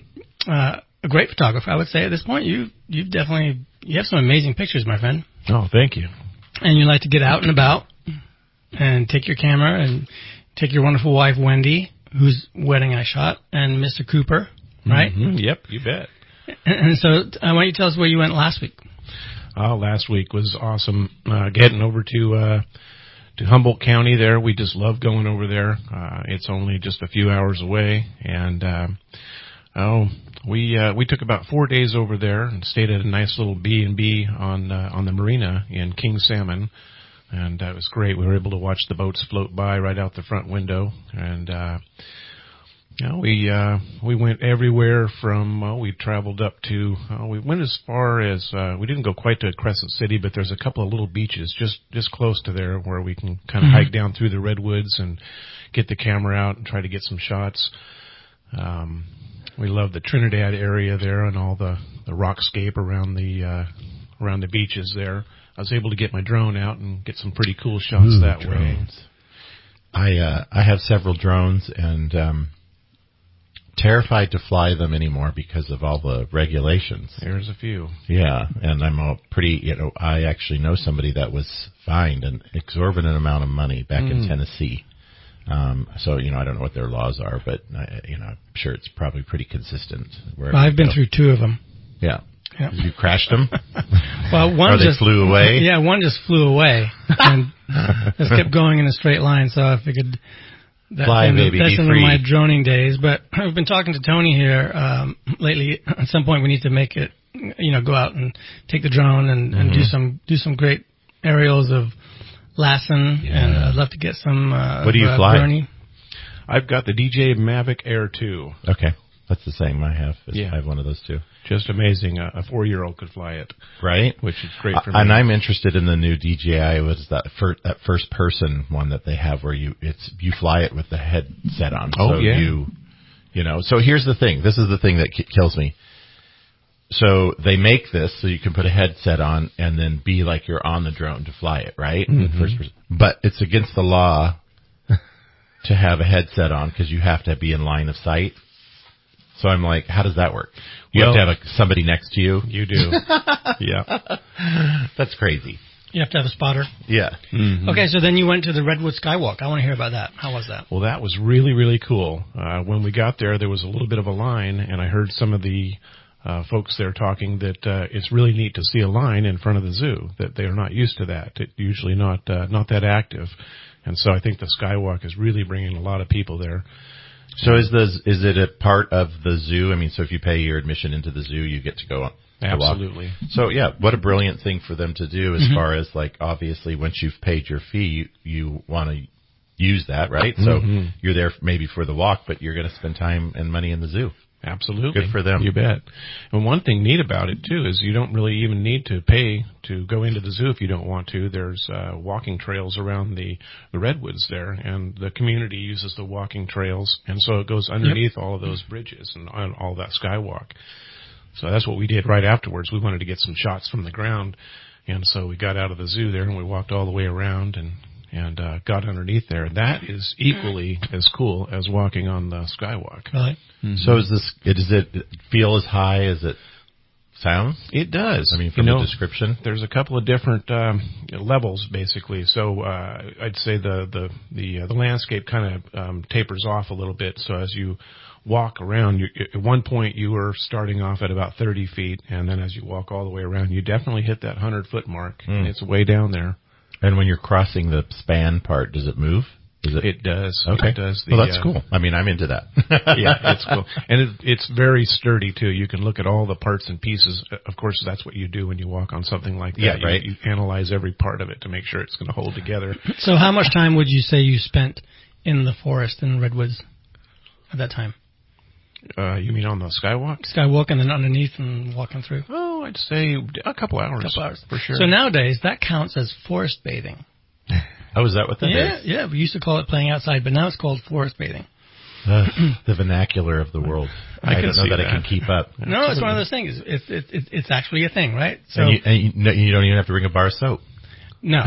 Speaker 2: a great photographer, I would say at this point. You have some amazing pictures, my friend.
Speaker 17: Oh, thank you.
Speaker 2: And you like to get out and about and take your camera and take your wonderful wife, Wendy, whose wedding I shot, and Mr. Cooper, right?
Speaker 17: Mm-hmm. Yep, you bet.
Speaker 2: And so why don't you tell us where you went last week?
Speaker 17: Last week was awesome. Getting over to Humboldt County there. We just love going over there. It's only just a few hours away, and we took about 4 days over there and stayed at a nice little B&B on the marina in King Salmon, and it was great. We were able to watch the boats float by right out the front window, and we went everywhere from we traveled up to we went as far as we didn't go quite to Crescent City, but there's a couple of little beaches just close to there where we can kind of hike down through the redwoods and get the camera out and try to get some shots. We love the Trinidad area there and all the rockscape around the beaches there. I was able to get my drone out and get some pretty cool shots that
Speaker 3: drones. way. I have several drones and terrified to fly them anymore because of all the regulations.
Speaker 17: There's a few.
Speaker 3: Yeah, and I'm all pretty, I actually know somebody that was fined an exorbitant amount of money back in Tennessee. So, I don't know what their laws are, but, I'm sure it's probably pretty consistent.
Speaker 2: I've been through 2 of them.
Speaker 3: Yeah. You crashed them?
Speaker 2: Well, one
Speaker 3: just flew away?
Speaker 2: Yeah, one just flew away and just kept going in a straight line, so I figured that's into my droning days. But I've been talking to Tony here lately. At some point we need to make it, go out and take the drone and do some great aerials of Lassen, and I'd love to get some.
Speaker 3: What do you fly?
Speaker 2: Bernie.
Speaker 17: I've got the DJI Mavic Air 2.
Speaker 3: Okay. That's the same I have.
Speaker 17: Yeah.
Speaker 3: I have one of those too.
Speaker 17: Just amazing. A 4-year-old could fly it.
Speaker 3: Right?
Speaker 17: Which is great for me.
Speaker 3: And I'm interested in the new DJI. What is that first person one that they have where you fly it with the headset on.
Speaker 17: Oh,
Speaker 3: so
Speaker 17: yeah.
Speaker 3: You know, so here's the thing. This is the thing that kills me. So they make this so you can put a headset on and then be like you're on the drone to fly it, right?
Speaker 17: Mm-hmm.
Speaker 3: First person. But it's against the law to have a headset on because you have to be in line of sight. So I'm like, how does that work? You have to have somebody next to you?
Speaker 17: You do. Yeah.
Speaker 3: That's crazy.
Speaker 2: You have to have a spotter.
Speaker 3: Yeah.
Speaker 17: Mm-hmm.
Speaker 2: Okay, so then you went to the Redwood Skywalk. I want to hear about that. How was that?
Speaker 17: Well, that was really, really cool. When we got there was a little bit of a line, and I heard some of the folks there talking that it's really neat to see a line in front of the zoo, that they are not used to that. It's usually not that active. And so I think the Skywalk is really bringing a lot of people there.
Speaker 3: So is it a part of the zoo? I mean, so if you pay your admission into the zoo, you get to go on.
Speaker 17: Absolutely.
Speaker 3: So yeah, what a brilliant thing for them to do as far as like, obviously once you've paid your fee, you want to use that, right? So you're there maybe for the walk, but you're going to spend time and money in the zoo.
Speaker 17: Absolutely.
Speaker 3: Good for them.
Speaker 17: You bet. And one thing neat about it, too, is you don't really even need to pay to go into the zoo if you don't want to. There's walking trails around the redwoods there, and the community uses the walking trails, and so it goes underneath all of those bridges and on all that skywalk. So that's what we did right afterwards. We wanted to get some shots from the ground, and so we got out of the zoo there, and we walked all the way around and got underneath there. That is equally as cool as walking on the skywalk.
Speaker 2: Really?
Speaker 3: Mm-hmm. So does it feel as high as it sounds?
Speaker 17: It does.
Speaker 3: I mean, from the description,
Speaker 17: there's a couple of different levels, basically. So I'd say the landscape kind of tapers off a little bit. So as you walk around, at one point you were starting off at about 30 feet, and then as you walk all the way around, you definitely hit that 100-foot mark. It's way down there.
Speaker 3: And when you're crossing the span part, does it move?
Speaker 17: It does.
Speaker 3: Okay.
Speaker 17: It does.
Speaker 3: Well, that's cool. I mean, I'm into that.
Speaker 17: Yeah, it's cool. And it's very sturdy, too. You can look at all the parts and pieces. Of course, that's what you do when you walk on something like that.
Speaker 3: Yeah, right.
Speaker 17: You analyze every part of it to make sure it's going to hold together.
Speaker 2: So how much time would you say you spent in the forest in Redwoods at that time?
Speaker 17: You mean on the skywalk?
Speaker 2: Skywalk and then underneath and walking through?
Speaker 17: Oh, I'd say a couple hours. For sure.
Speaker 2: So nowadays, that counts as forest bathing.
Speaker 3: Oh, is that what that is?
Speaker 2: Yeah, we used to call it playing outside, but now it's called forest bathing.
Speaker 3: The vernacular of the world. I don't know that I can keep up.
Speaker 2: No, it's one of those things. It's actually a thing, right? So
Speaker 3: and you don't even have to bring a bar of soap.
Speaker 2: No,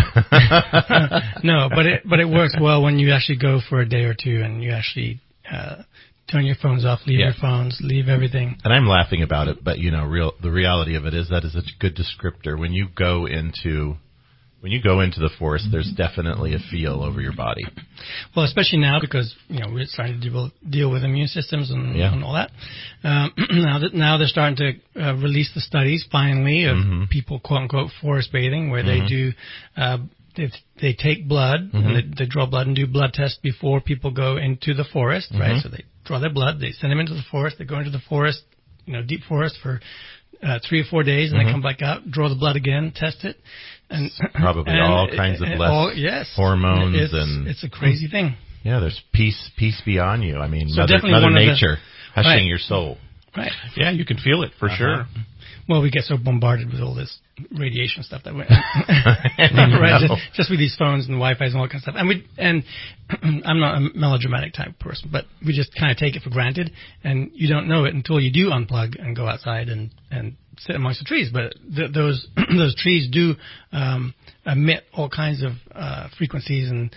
Speaker 2: no, but it works well when you actually go for a day or two and you actually turn your phones off, leave your phones, leave everything.
Speaker 3: And I'm laughing about it, but the reality of it is that is a good descriptor. When you go into the forest, there's definitely a feel over your body.
Speaker 2: Well, especially now because we're starting to deal with immune systems and all that. Now they're starting to release the studies finally of people quote unquote forest bathing, where they do they take blood and they draw blood and do blood tests before people go into the forest, right? So they draw their blood, they send them into the forest, they go into the forest, deep forest for 3 or 4 days, and they come back out, draw the blood again, test it. And
Speaker 3: probably all kinds of hormones
Speaker 2: it's a crazy thing.
Speaker 3: Yeah, there's peace be on you. I mean,
Speaker 2: so
Speaker 3: Mother Nature hushing your soul.
Speaker 2: Right.
Speaker 17: Yeah, you can feel it for sure.
Speaker 2: Well, we get so bombarded with all this radiation stuff that right, just with these phones and Wi-Fi's and all that kind of stuff. And I'm not a melodramatic type of person, but we just kind of take it for granted, and you don't know it until you do unplug and go outside and sit amongst the trees. But those trees do emit all kinds of frequencies and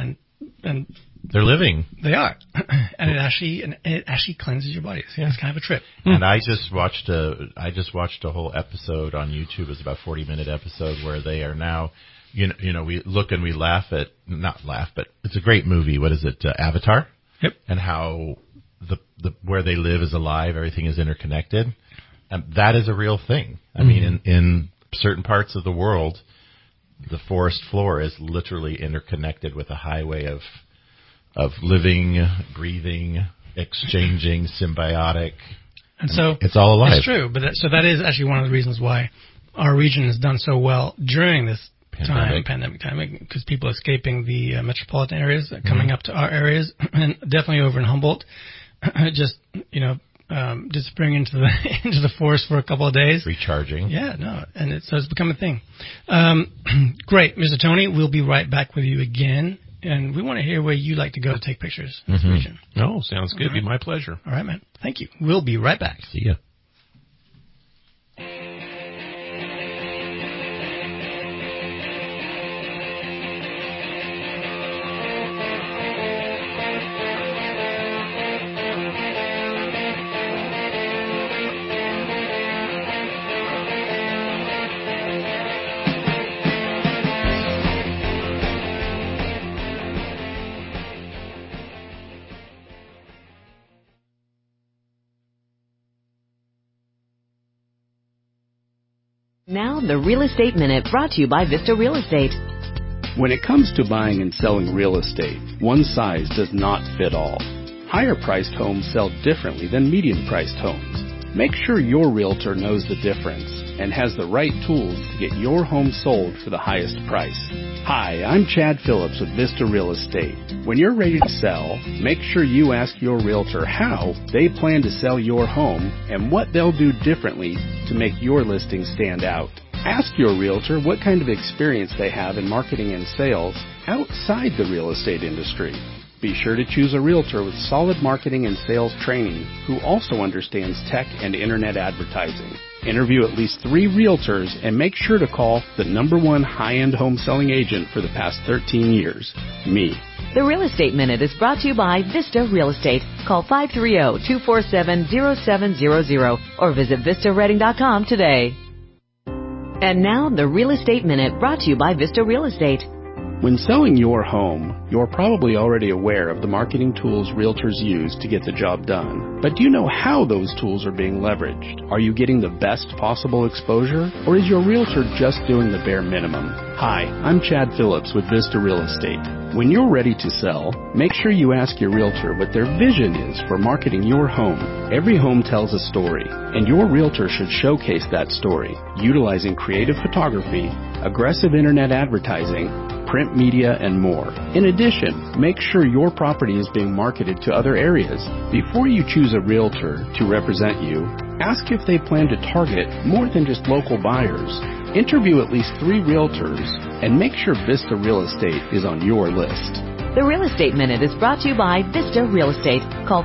Speaker 3: they're living.
Speaker 2: They are, and it actually cleanses your body. It's kind of a trip.
Speaker 3: And I just watched a whole episode on YouTube. It was about a 40-minute episode where they are now, we look and we laugh at, not laugh, but it's a great movie. What is it? Avatar.
Speaker 2: Yep.
Speaker 3: And how the where they live is alive. Everything is interconnected. And that is a real thing. I mean, in certain parts of the world, the forest floor is literally interconnected with a highway of living, breathing, exchanging, symbiotic.
Speaker 2: And so
Speaker 3: it's all alive.
Speaker 2: It's true, but that is actually one of the reasons why our region has done so well during this pandemic time, because people escaping the metropolitan areas, coming up to our areas, and definitely over in Humboldt, just disappearing into the forest for a couple of days.
Speaker 3: Recharging.
Speaker 2: Yeah, no, and so it's become a thing. Great, Mr. Tony, we'll be right back with you again, and we want to hear where you like to go to take pictures.
Speaker 17: Oh, sounds good. It'd be my pleasure.
Speaker 2: All right, man. Thank you. We'll be right back.
Speaker 3: See ya.
Speaker 4: Now, the Real Estate Minute brought to you by Vista Real Estate.
Speaker 5: When it comes to buying and selling real estate, one size does not fit all. Higher-priced homes sell differently than medium-priced homes. Make sure your realtor knows the difference and has the right tools to get your home sold for the highest price. Hi, I'm Chad Phillips with Vista Real Estate. When you're ready to sell, make sure you ask your realtor how they plan to sell your home and what they'll do differently to make your listing stand out. Ask your realtor what kind of experience they have in marketing and sales outside the real estate industry. Be sure to choose a realtor with solid marketing and sales training who also understands tech and internet advertising. Interview at least 3 realtors and make sure to call the #1 high-end home selling agent for the past 13 years, me.
Speaker 4: The Real Estate Minute is brought to you by Vista Real Estate. Call 530-247-0700 or visit vistaredding.com today. And now, the Real Estate Minute brought to you by Vista Real Estate.
Speaker 5: When selling your home, you're probably already aware of the marketing tools realtors use to get the job done. But do you know how those tools are being leveraged? Are you getting the best possible exposure, or is your realtor just doing the bare minimum? Hi, I'm Chad Phillips with Vista Real Estate. When you're ready to sell, make sure you ask your realtor what their vision is for marketing your home. Every home tells a story, and your realtor should showcase that story, utilizing creative photography, aggressive internet advertising, print media, and more. In addition, make sure your property is being marketed to other areas. Before you choose a realtor to represent you, ask if they plan to target more than just local buyers. Interview at least 3 realtors and make sure Vista Real Estate is on your list.
Speaker 4: The Real Estate Minute is brought to you by Vista Real Estate. Call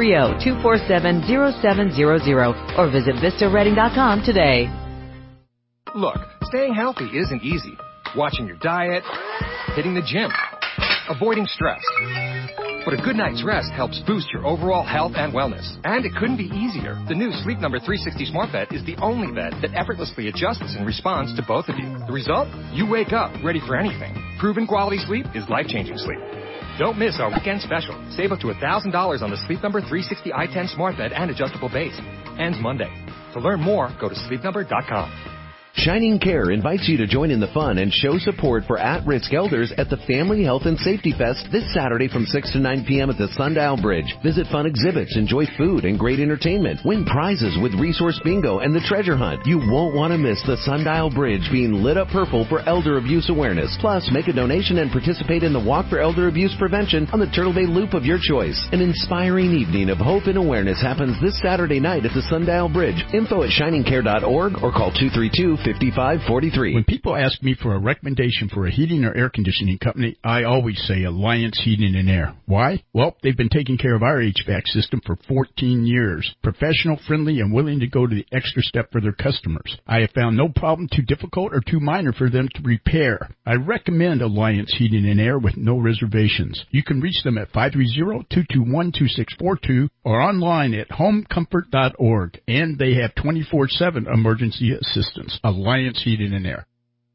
Speaker 4: 530-247-0700 or visit vistaredding.com today.
Speaker 18: Look, staying healthy isn't easy. Watching your diet, hitting the gym, avoiding stress. But a good night's rest helps boost your overall health and wellness. And it couldn't be easier. The new Sleep Number 360 Smart Bed is the only bed that effortlessly adjusts and responds to both of you. The result? You wake up ready for anything. Proven quality sleep is life-changing sleep. Don't miss our weekend special. Save up to $1,000 on the Sleep Number 360 i10 Smart Bed and adjustable base. Ends Monday. To learn more, go to sleepnumber.com.
Speaker 9: Shining Care invites you to join in the fun and show support for at-risk elders at the Family Health and Safety Fest this Saturday from 6 to 9 p.m. at the Sundial Bridge. Visit fun exhibits, enjoy food and great entertainment, win prizes with Resource Bingo and the Treasure Hunt. You won't want to miss the Sundial Bridge being lit up purple for elder abuse awareness. Plus, make a donation and participate in the Walk for Elder Abuse Prevention on the Turtle Bay Loop of your choice. An inspiring evening of hope and awareness happens this Saturday night at the Sundial Bridge. Info at shiningcare.org or call 232-5543.
Speaker 19: When people ask me for a recommendation for a heating or air conditioning company, I always say Alliance Heating and Air. Why? Well, they've been taking care of our HVAC system for 14 years. Professional, friendly, and willing to go to the extra step for their customers. I have found no problem too difficult or too minor for them to repair. I recommend Alliance Heating and Air with no reservations. You can reach them at 530-221-2642 or online at homecomfort.org. And they have 24/7 emergency assistance. Alliance Heating and Air.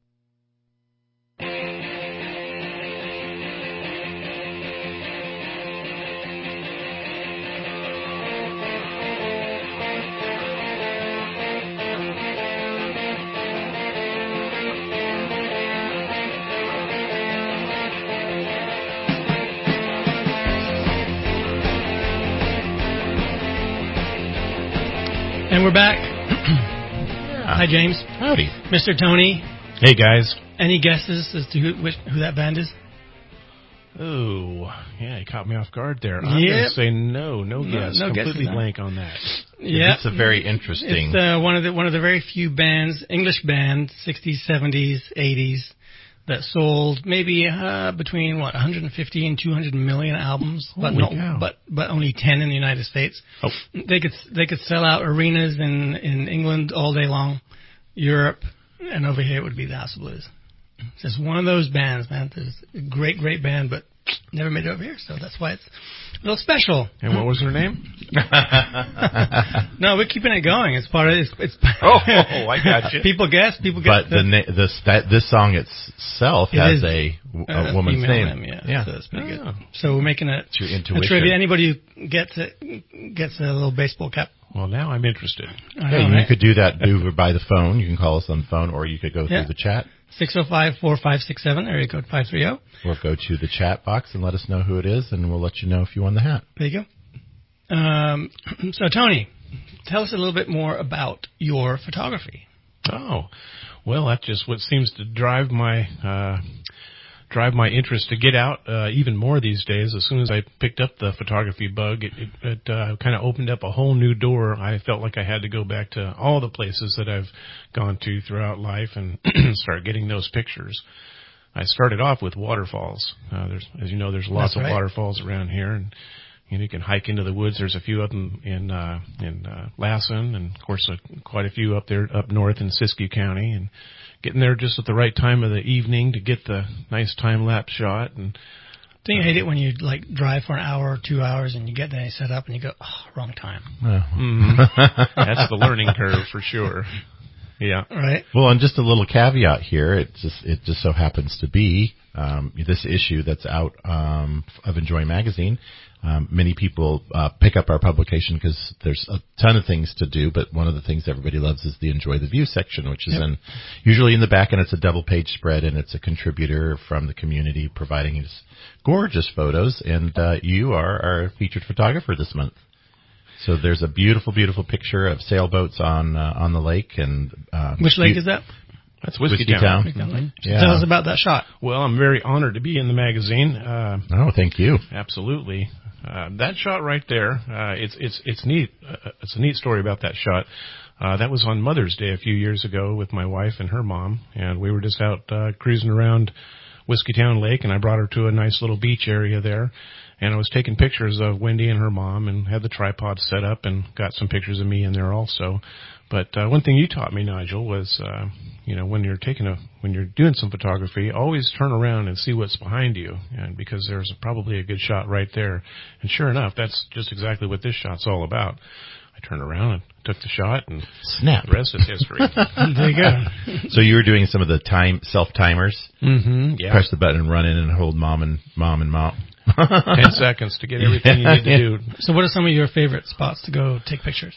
Speaker 2: And we're back. Hi, James.
Speaker 3: Howdy.
Speaker 2: Mr. Tony.
Speaker 17: Hey, guys.
Speaker 2: Any guesses as to who that band is?
Speaker 17: Oh, yeah, you caught me off guard there. I'm going to say no guess.
Speaker 2: No
Speaker 17: Completely
Speaker 2: guess
Speaker 17: blank on that.
Speaker 2: Yeah,
Speaker 3: it's a very interesting.
Speaker 2: It's one of the very few bands, English band, 60s, 70s, 80s, that sold maybe between 150 and 200 million albums, but only 10 in the United States.
Speaker 3: Oh.
Speaker 2: They could sell out arenas in England all day long, Europe, and over here it would be the House of Blues. It's just one of those bands, man. It's a great band, but never made it over here, so that's why it's a little special.
Speaker 17: And what was her name?
Speaker 2: No, we're keeping it going. It's part of it's.
Speaker 3: I got you.
Speaker 2: People guess.
Speaker 3: But this song itself has a woman's name.
Speaker 2: Yeah, so it's pretty good. So we're making a trivia. Anybody who gets a little baseball cap.
Speaker 17: Well, now I'm interested.
Speaker 3: You could do that by the phone. You can call us on the phone, or you could go through the chat. 605-4567, area code 530. Or go to the chat box and let us know who it is, and we'll let you know if you won the hat.
Speaker 2: There you go. So, Tony, tell us a little bit more about your photography.
Speaker 17: Oh, well, that's just what seems to drive my interest to get out even more these days. As soon as I picked up the photography bug, it kind of opened up a whole new door. I felt like I had to go back to all the places that I've gone to throughout life and start getting those pictures. I started off with waterfalls. As you know, there's lots of waterfalls around here, and you can hike into the woods. There's a few up in Lassen, and of course quite a few up north in Siskiyou County, and getting there just at the right time of the evening to get the nice time-lapse shot. And
Speaker 2: don't you hate it when you drive for an hour or 2 hours and you get there and you set up and you go, wrong time.
Speaker 17: That's the learning curve for sure. Yeah.
Speaker 2: Right.
Speaker 3: Well, and just a little caveat here. It just so happens to be this issue that's out of Enjoy Magazine. Many people pick up our publication because there's a ton of things to do, but one of the things everybody loves is the Enjoy the View section, which is usually in the back, and it's a double-page spread, and it's a contributor from the community providing us gorgeous photos, and you are our featured photographer this month. So there's a beautiful, beautiful picture of sailboats on the lake. And
Speaker 2: which lake is that?
Speaker 17: That's Whiskey Town.
Speaker 2: Mm-hmm. Yeah. Tell us about that shot.
Speaker 17: Well, I'm very honored to be in the magazine.
Speaker 3: Thank you.
Speaker 17: Absolutely. That shot right there, it's neat. It's a neat story about that shot. That was on Mother's Day a few years ago with my wife and her mom, and we were just out cruising around Whiskey Town Lake, and I brought her to a nice little beach area there. And I was taking pictures of Wendy and her mom and had the tripod set up and got some pictures of me in there also. But one thing you taught me, Nigel, was when you're doing some photography, always turn around and see what's behind you, and because there's probably a good shot right there. And sure enough, that's just exactly what this shot's all about. I turned around and took the shot, and
Speaker 3: snap.
Speaker 17: The rest is history.
Speaker 2: There you go.
Speaker 3: So you were doing some of the self-timers?
Speaker 17: Mm-hmm. Yeah.
Speaker 3: Press the button and run in and hold mom and mom.
Speaker 17: 10 seconds to get everything you need to do.
Speaker 2: So what are some of your favorite spots to go take pictures?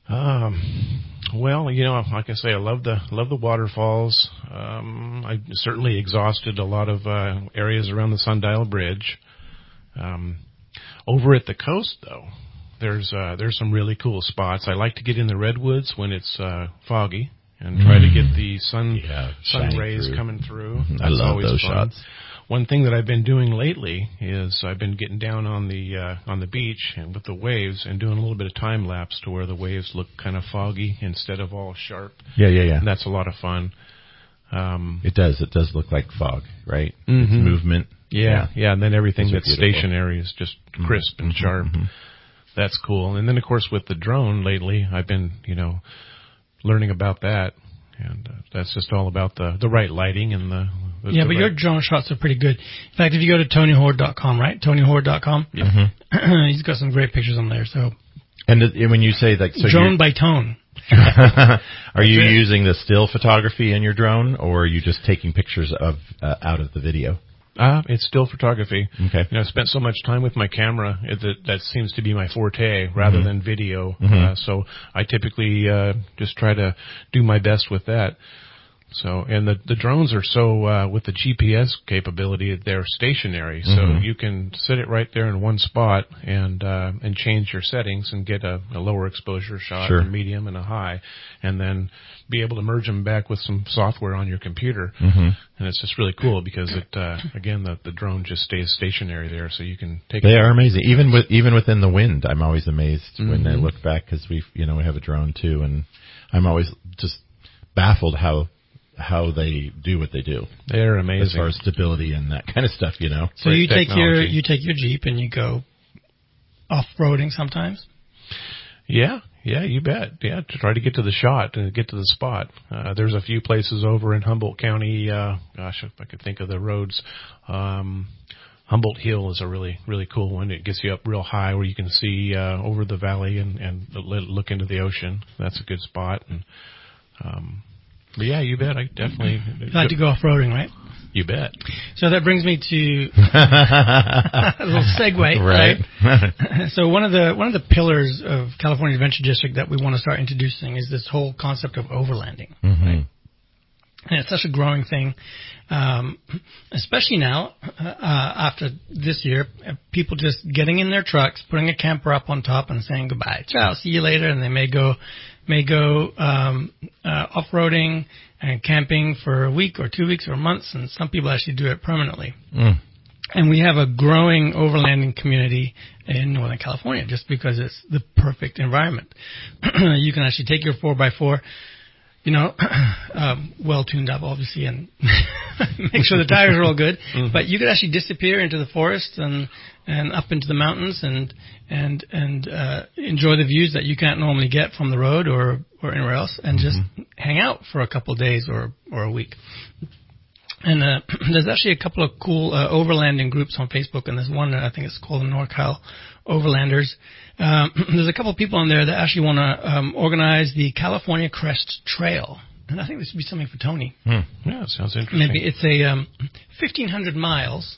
Speaker 17: Well, like I say, I love the waterfalls. I certainly exhausted a lot of areas around the Sundial Bridge. Over at the coast, though, there's some really cool spots. I like to get in the redwoods when it's foggy and try to get the sun rays coming through. That's
Speaker 3: I love
Speaker 17: always
Speaker 3: those
Speaker 17: fun.
Speaker 3: shots.
Speaker 17: One thing that I've been doing lately is I've been getting down on the beach and with the waves and doing a little bit of time lapse to where the waves look kind of foggy instead of all sharp.
Speaker 3: Yeah.
Speaker 17: And that's a lot of fun.
Speaker 3: It does look like fog, right?
Speaker 17: Mm-hmm.
Speaker 3: It's movement.
Speaker 17: Yeah. And then everything that's
Speaker 3: beautiful.
Speaker 17: stationary is just crisp and sharp. Mm-hmm. That's cool. And then of course with the drone lately, I've been learning about that. And that's just all about the right lighting and the but
Speaker 2: your drone shots are pretty good. In fact, if you go to TonyHorde.com, right? TonyHorde.com.
Speaker 17: Yeah. Mm-hmm.
Speaker 2: He's got some great pictures on there. So.
Speaker 3: And when you say
Speaker 2: drone by tone.
Speaker 3: Are you using the still photography in your drone, or are you just taking pictures of out of the video?
Speaker 17: It's still photography.
Speaker 3: Okay.
Speaker 17: I spent so much time with my camera that seems to be my forte rather than video.
Speaker 3: Mm-hmm.
Speaker 17: So I typically just try to do my best with that. So, and the drones are so, with the GPS capability, they're stationary. So you can sit it right there in one spot and change your settings and get a lower exposure shot, a medium and a high, and then be able to merge them back with some software on your computer. And it's just really cool because again, the drone just stays stationary there, so you can take
Speaker 3: They are amazing. Even within the wind, I'm always amazed when I look back because we have a drone too, and I'm always just baffled how they do what they do.
Speaker 17: They're amazing
Speaker 3: as far as stability and that kind of stuff.
Speaker 2: So you take your Jeep and you go off-roading sometimes?
Speaker 17: Yeah, you bet. Yeah, to try to get to the shot and get to the spot. There's a few places over in Humboldt County. Gosh, if I could think of the roads. Humboldt Hill is a really, really cool one. It gets you up real high where you can see over the valley and look into the ocean. That's a good spot. And but yeah, you bet. I definitely
Speaker 2: like to go off-roading, right?
Speaker 17: You bet.
Speaker 2: So that brings me to a little segue, right? So one of the pillars of California Adventure District that we want to start introducing is this whole concept of overlanding, right? And it's such a growing thing, especially now after this year. People just getting in their trucks, putting a camper up on top, and saying goodbye. Ciao, see you later, and they may go off-roading and camping for a week or 2 weeks or months, and some people actually do it permanently. And we have a growing overlanding community in Northern California just because it's the perfect environment. You can actually take your 4x4, well tuned up, obviously, and make sure the tires are all good. But you could actually disappear into the forest and up into the mountains and enjoy the views that you can't normally get from the road or anywhere else, and just hang out for a couple of days or a week. And there's actually a couple of cool overlanding groups on Facebook, and there's one that I think it's called the NorCal Overlanders. There's a couple of people on there that actually want to organize the California Crest Trail, and I think this would be something for Tony.
Speaker 17: Yeah, it sounds interesting.
Speaker 2: Maybe it's a 1,500 miles.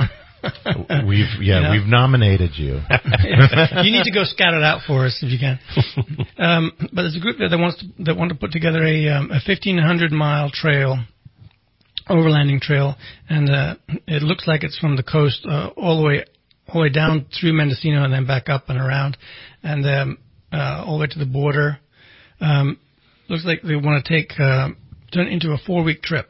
Speaker 3: We've nominated you.
Speaker 2: You need to go scout it out for us if you can. But there's a group there that want to put together a 1,500 mile trail. Overlanding trail, and it looks like it's from the coast all the way down through Mendocino and then back up and around, and all the way to the border. Looks like they want to turn it into a 4-week trip.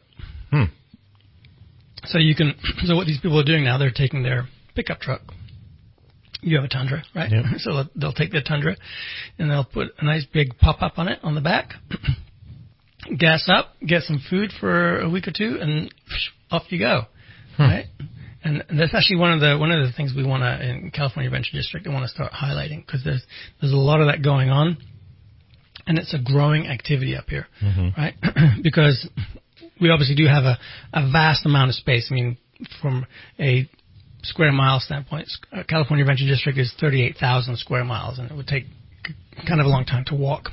Speaker 2: So so what these people are doing now, they're taking their pickup truck. You have a Tundra, right?
Speaker 3: Yep.
Speaker 2: So they'll take their Tundra and they'll put a nice big pop-up on it on the back. Gas up, get some food for a week or two, and off you go, right? And that's actually one of the things we want to in California Adventure District. I want to start highlighting because there's a lot of that going on, and it's a growing activity up here, right? Because we obviously do have a vast amount of space. I mean, from a square mile standpoint, California Adventure District is 38,000 square miles, and it would take kind of a long time to walk.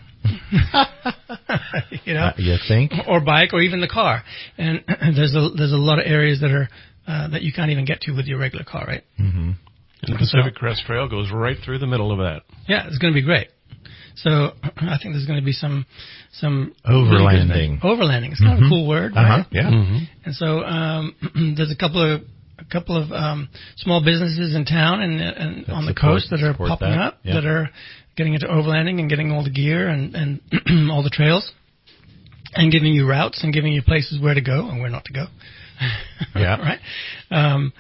Speaker 3: You think?
Speaker 2: Or bike, or even the car. And there's a lot of areas that are that you can't even get to with your regular car, right?
Speaker 17: And the Pacific Crest Trail goes right through the middle of that.
Speaker 2: Yeah, it's going to be great. So I think there's going to be some
Speaker 3: overlanding.
Speaker 2: Overlanding. It's kind of a cool word, right?
Speaker 3: Yeah.
Speaker 2: And so there's a couple of small businesses in town and on the coast that are popping up that are getting into overlanding and getting all the gear and all the trails and giving you routes and giving you places where to go and where not to go.
Speaker 3: Yeah.
Speaker 2: Right?
Speaker 3: And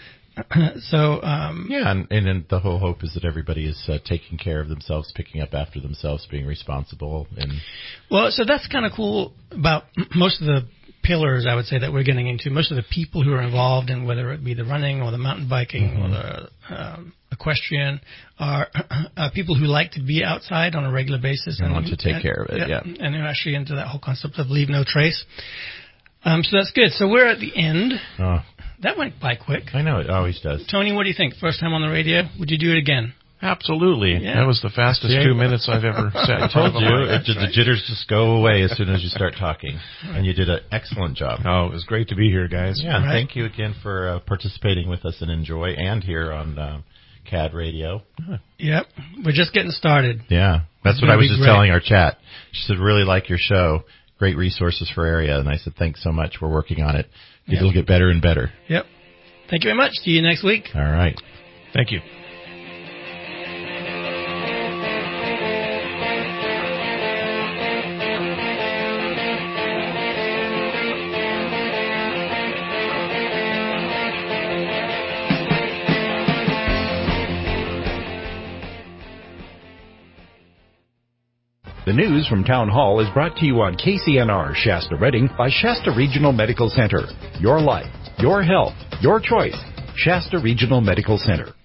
Speaker 3: the whole hope is that everybody is taking care of themselves, picking up after themselves, being responsible.
Speaker 2: Well, so that's kind of cool about most of the pillars, I would say, that we're getting into. Most of the people who are involved in whether it be the running or the mountain biking or the equestrian are people who like to be outside on a regular basis
Speaker 3: and want to take care of it.
Speaker 2: And they're actually into that whole concept of leave no trace. So that's good. So we're at the end. That went by quick.
Speaker 3: I know, it always does.
Speaker 2: Tony, what do you think? First time on the radio? Would you do it again?
Speaker 17: Absolutely. Yeah. That was the fastest 2 minutes I've ever sat.
Speaker 3: I told you, the jitters just go away as soon as you start talking. And you did an excellent job.
Speaker 17: Oh, it was great to be here, guys.
Speaker 3: Yeah, and thank you again for participating with us in Enjoy and here on CAD Radio.
Speaker 2: Yep, we're just getting started.
Speaker 3: Yeah, that's what I was just telling our chat. She said, really like your show. great resources for area. And I said, thanks so much. We're working on it. It'll get better and better.
Speaker 2: Yep. Thank you very much. See you next week.
Speaker 3: All right.
Speaker 17: Thank you.
Speaker 20: The news from Town Hall is brought to you on KCNR Shasta Redding by Shasta Regional Medical Center. Your life, your health, your choice. Shasta Regional Medical Center.